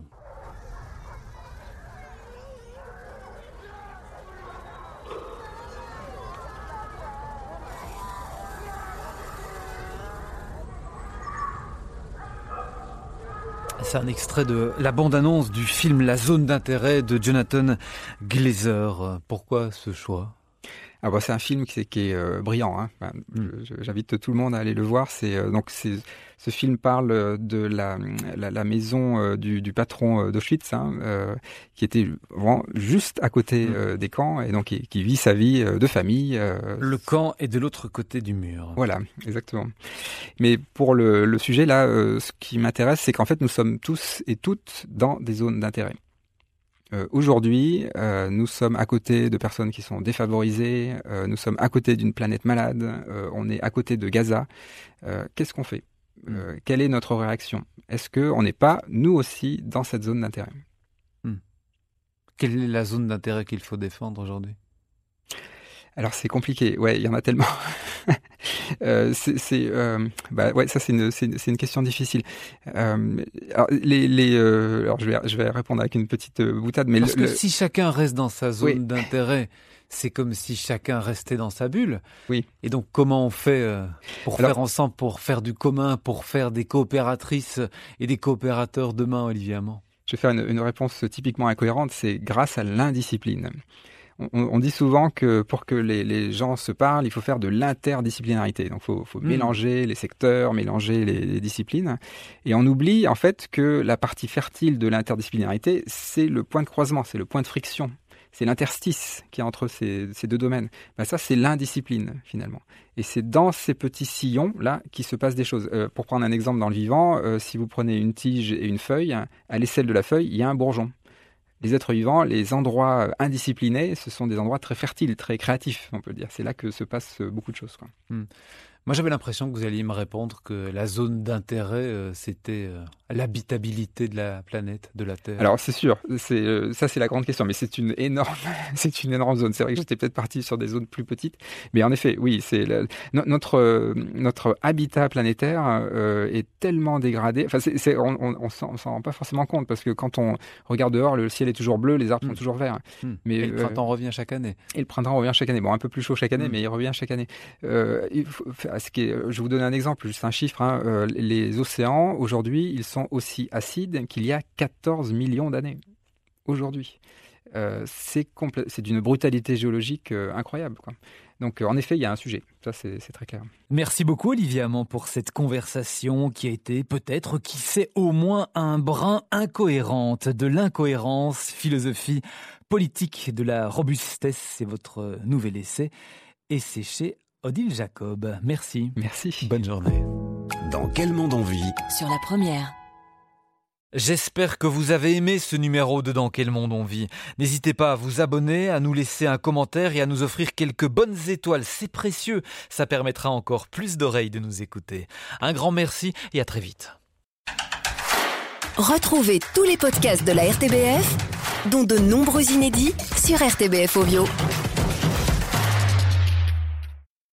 [SPEAKER 5] C'est un extrait de la bande-annonce du film La Zone d'intérêt de Jonathan Glazer. Pourquoi ce choix ?
[SPEAKER 2] Ah bah c'est un film qui est, qui est euh, brillant. Hein. Enfin, mm. je, j'invite tout le monde à aller le voir. C'est euh, donc c'est, ce film parle de la, la, la maison euh, du, du patron euh, d'Auschwitz, hein, euh, qui était vraiment juste à côté euh, des camps et donc qui, qui vit sa vie euh, de famille. Euh,
[SPEAKER 5] le camp est de l'autre côté du mur.
[SPEAKER 2] Voilà, exactement. Mais pour le, le sujet là, euh, ce qui m'intéresse, c'est qu'en fait nous sommes tous et toutes dans des zones d'intérêt. Euh, aujourd'hui, euh, nous sommes à côté de personnes qui sont défavorisées, euh, nous sommes à côté d'une planète malade, euh, on est à côté de Gaza. Euh, qu'est-ce qu'on fait ? euh, Quelle est notre réaction ? Est-ce qu'on n'est pas, nous aussi, dans cette zone d'intérêt ?
[SPEAKER 5] hmm. Quelle est la zone d'intérêt qu'il faut défendre aujourd'hui ?
[SPEAKER 2] Alors c'est compliqué, ouais, il y en a tellement. euh, c'est, c'est, euh, bah ouais, ça c'est une, c'est, une, c'est une question difficile. Euh, alors les, les, euh, alors je vais, je vais répondre avec une petite boutade, mais
[SPEAKER 5] parce
[SPEAKER 2] le,
[SPEAKER 5] que
[SPEAKER 2] le...
[SPEAKER 5] si chacun reste dans sa zone
[SPEAKER 2] oui.
[SPEAKER 5] d'intérêt, c'est comme si chacun restait dans sa bulle.
[SPEAKER 2] Oui.
[SPEAKER 5] Et donc comment on fait euh, pour
[SPEAKER 2] alors...
[SPEAKER 5] faire ensemble, pour faire du commun, pour faire des coopératrices et des coopérateurs demain, Olivier Amand ?
[SPEAKER 2] Je vais faire une, une réponse typiquement incohérente. C'est grâce à l'indiscipline. On, on dit souvent que pour que les, les gens se parlent, il faut faire de l'interdisciplinarité. Donc, il faut, faut mmh. mélanger les secteurs, mélanger les, les disciplines. Et on oublie en fait que la partie fertile de l'interdisciplinarité, c'est le point de croisement, c'est le point de friction. C'est l'interstice qui est entre ces, ces deux domaines. Ben ça, c'est l'indiscipline, finalement. Et c'est dans ces petits sillons-là qui se passent des choses. Euh, pour prendre un exemple dans le vivant, euh, si vous prenez une tige et une feuille, à l'aisselle de la feuille, il y a un bourgeon. Les êtres vivants, les endroits indisciplinés, ce sont des endroits très fertiles, très créatifs, on peut le dire. C'est là que se passent beaucoup de choses, quoi.
[SPEAKER 5] Mmh. Moi, j'avais l'impression que vous alliez me répondre que la zone d'intérêt, euh, c'était euh, l'habitabilité de la planète, de la Terre.
[SPEAKER 2] Alors, c'est sûr, c'est, euh, ça c'est la grande question, mais c'est une énorme, c'est une énorme zone. C'est vrai que j'étais peut-être parti sur des zones plus petites, mais en effet, oui, c'est la, no, notre euh, notre habitat planétaire euh, est tellement dégradé. Enfin, c'est, c'est, on, on, on, s'en, on s'en rend pas forcément compte parce que quand on regarde dehors, le ciel est toujours bleu, les arbres mmh. sont toujours verts.
[SPEAKER 5] Mmh. Mais et le euh, printemps revient chaque année.
[SPEAKER 2] Et le printemps revient chaque année. Bon, un peu plus chaud chaque année, mmh. mais il revient chaque année. Euh, il faut, ce qui est, je vais vous donner un exemple, juste un chiffre. Hein, euh, les océans, aujourd'hui, ils sont aussi acides qu'il y a quatorze millions d'années. Aujourd'hui. Euh, c'est, complè- c'est d'une brutalité géologique euh, incroyable, quoi. Donc, euh, en effet, il y a un sujet. Ça, c'est, c'est très clair.
[SPEAKER 1] Merci beaucoup, Olivier Amand, pour cette conversation qui a été peut-être, qui sait, au moins un brin incohérente de l'incohérence, philosophie politique de la robustesse. C'est votre nouvel essai. Et c'est chez Odile Jacob. Merci.
[SPEAKER 2] Merci.
[SPEAKER 1] Bonne journée.
[SPEAKER 3] Dans quel monde on vit ?
[SPEAKER 4] Sur la première.
[SPEAKER 1] J'espère que vous avez aimé ce numéro de Dans quel monde on vit. N'hésitez pas à vous abonner, à nous laisser un commentaire et à nous offrir quelques bonnes étoiles. C'est précieux. Ça permettra encore plus d'oreilles de nous écouter. Un grand merci et à très vite.
[SPEAKER 4] Retrouvez tous les podcasts de la R T B F, dont de nombreux inédits, sur R T B F Audio.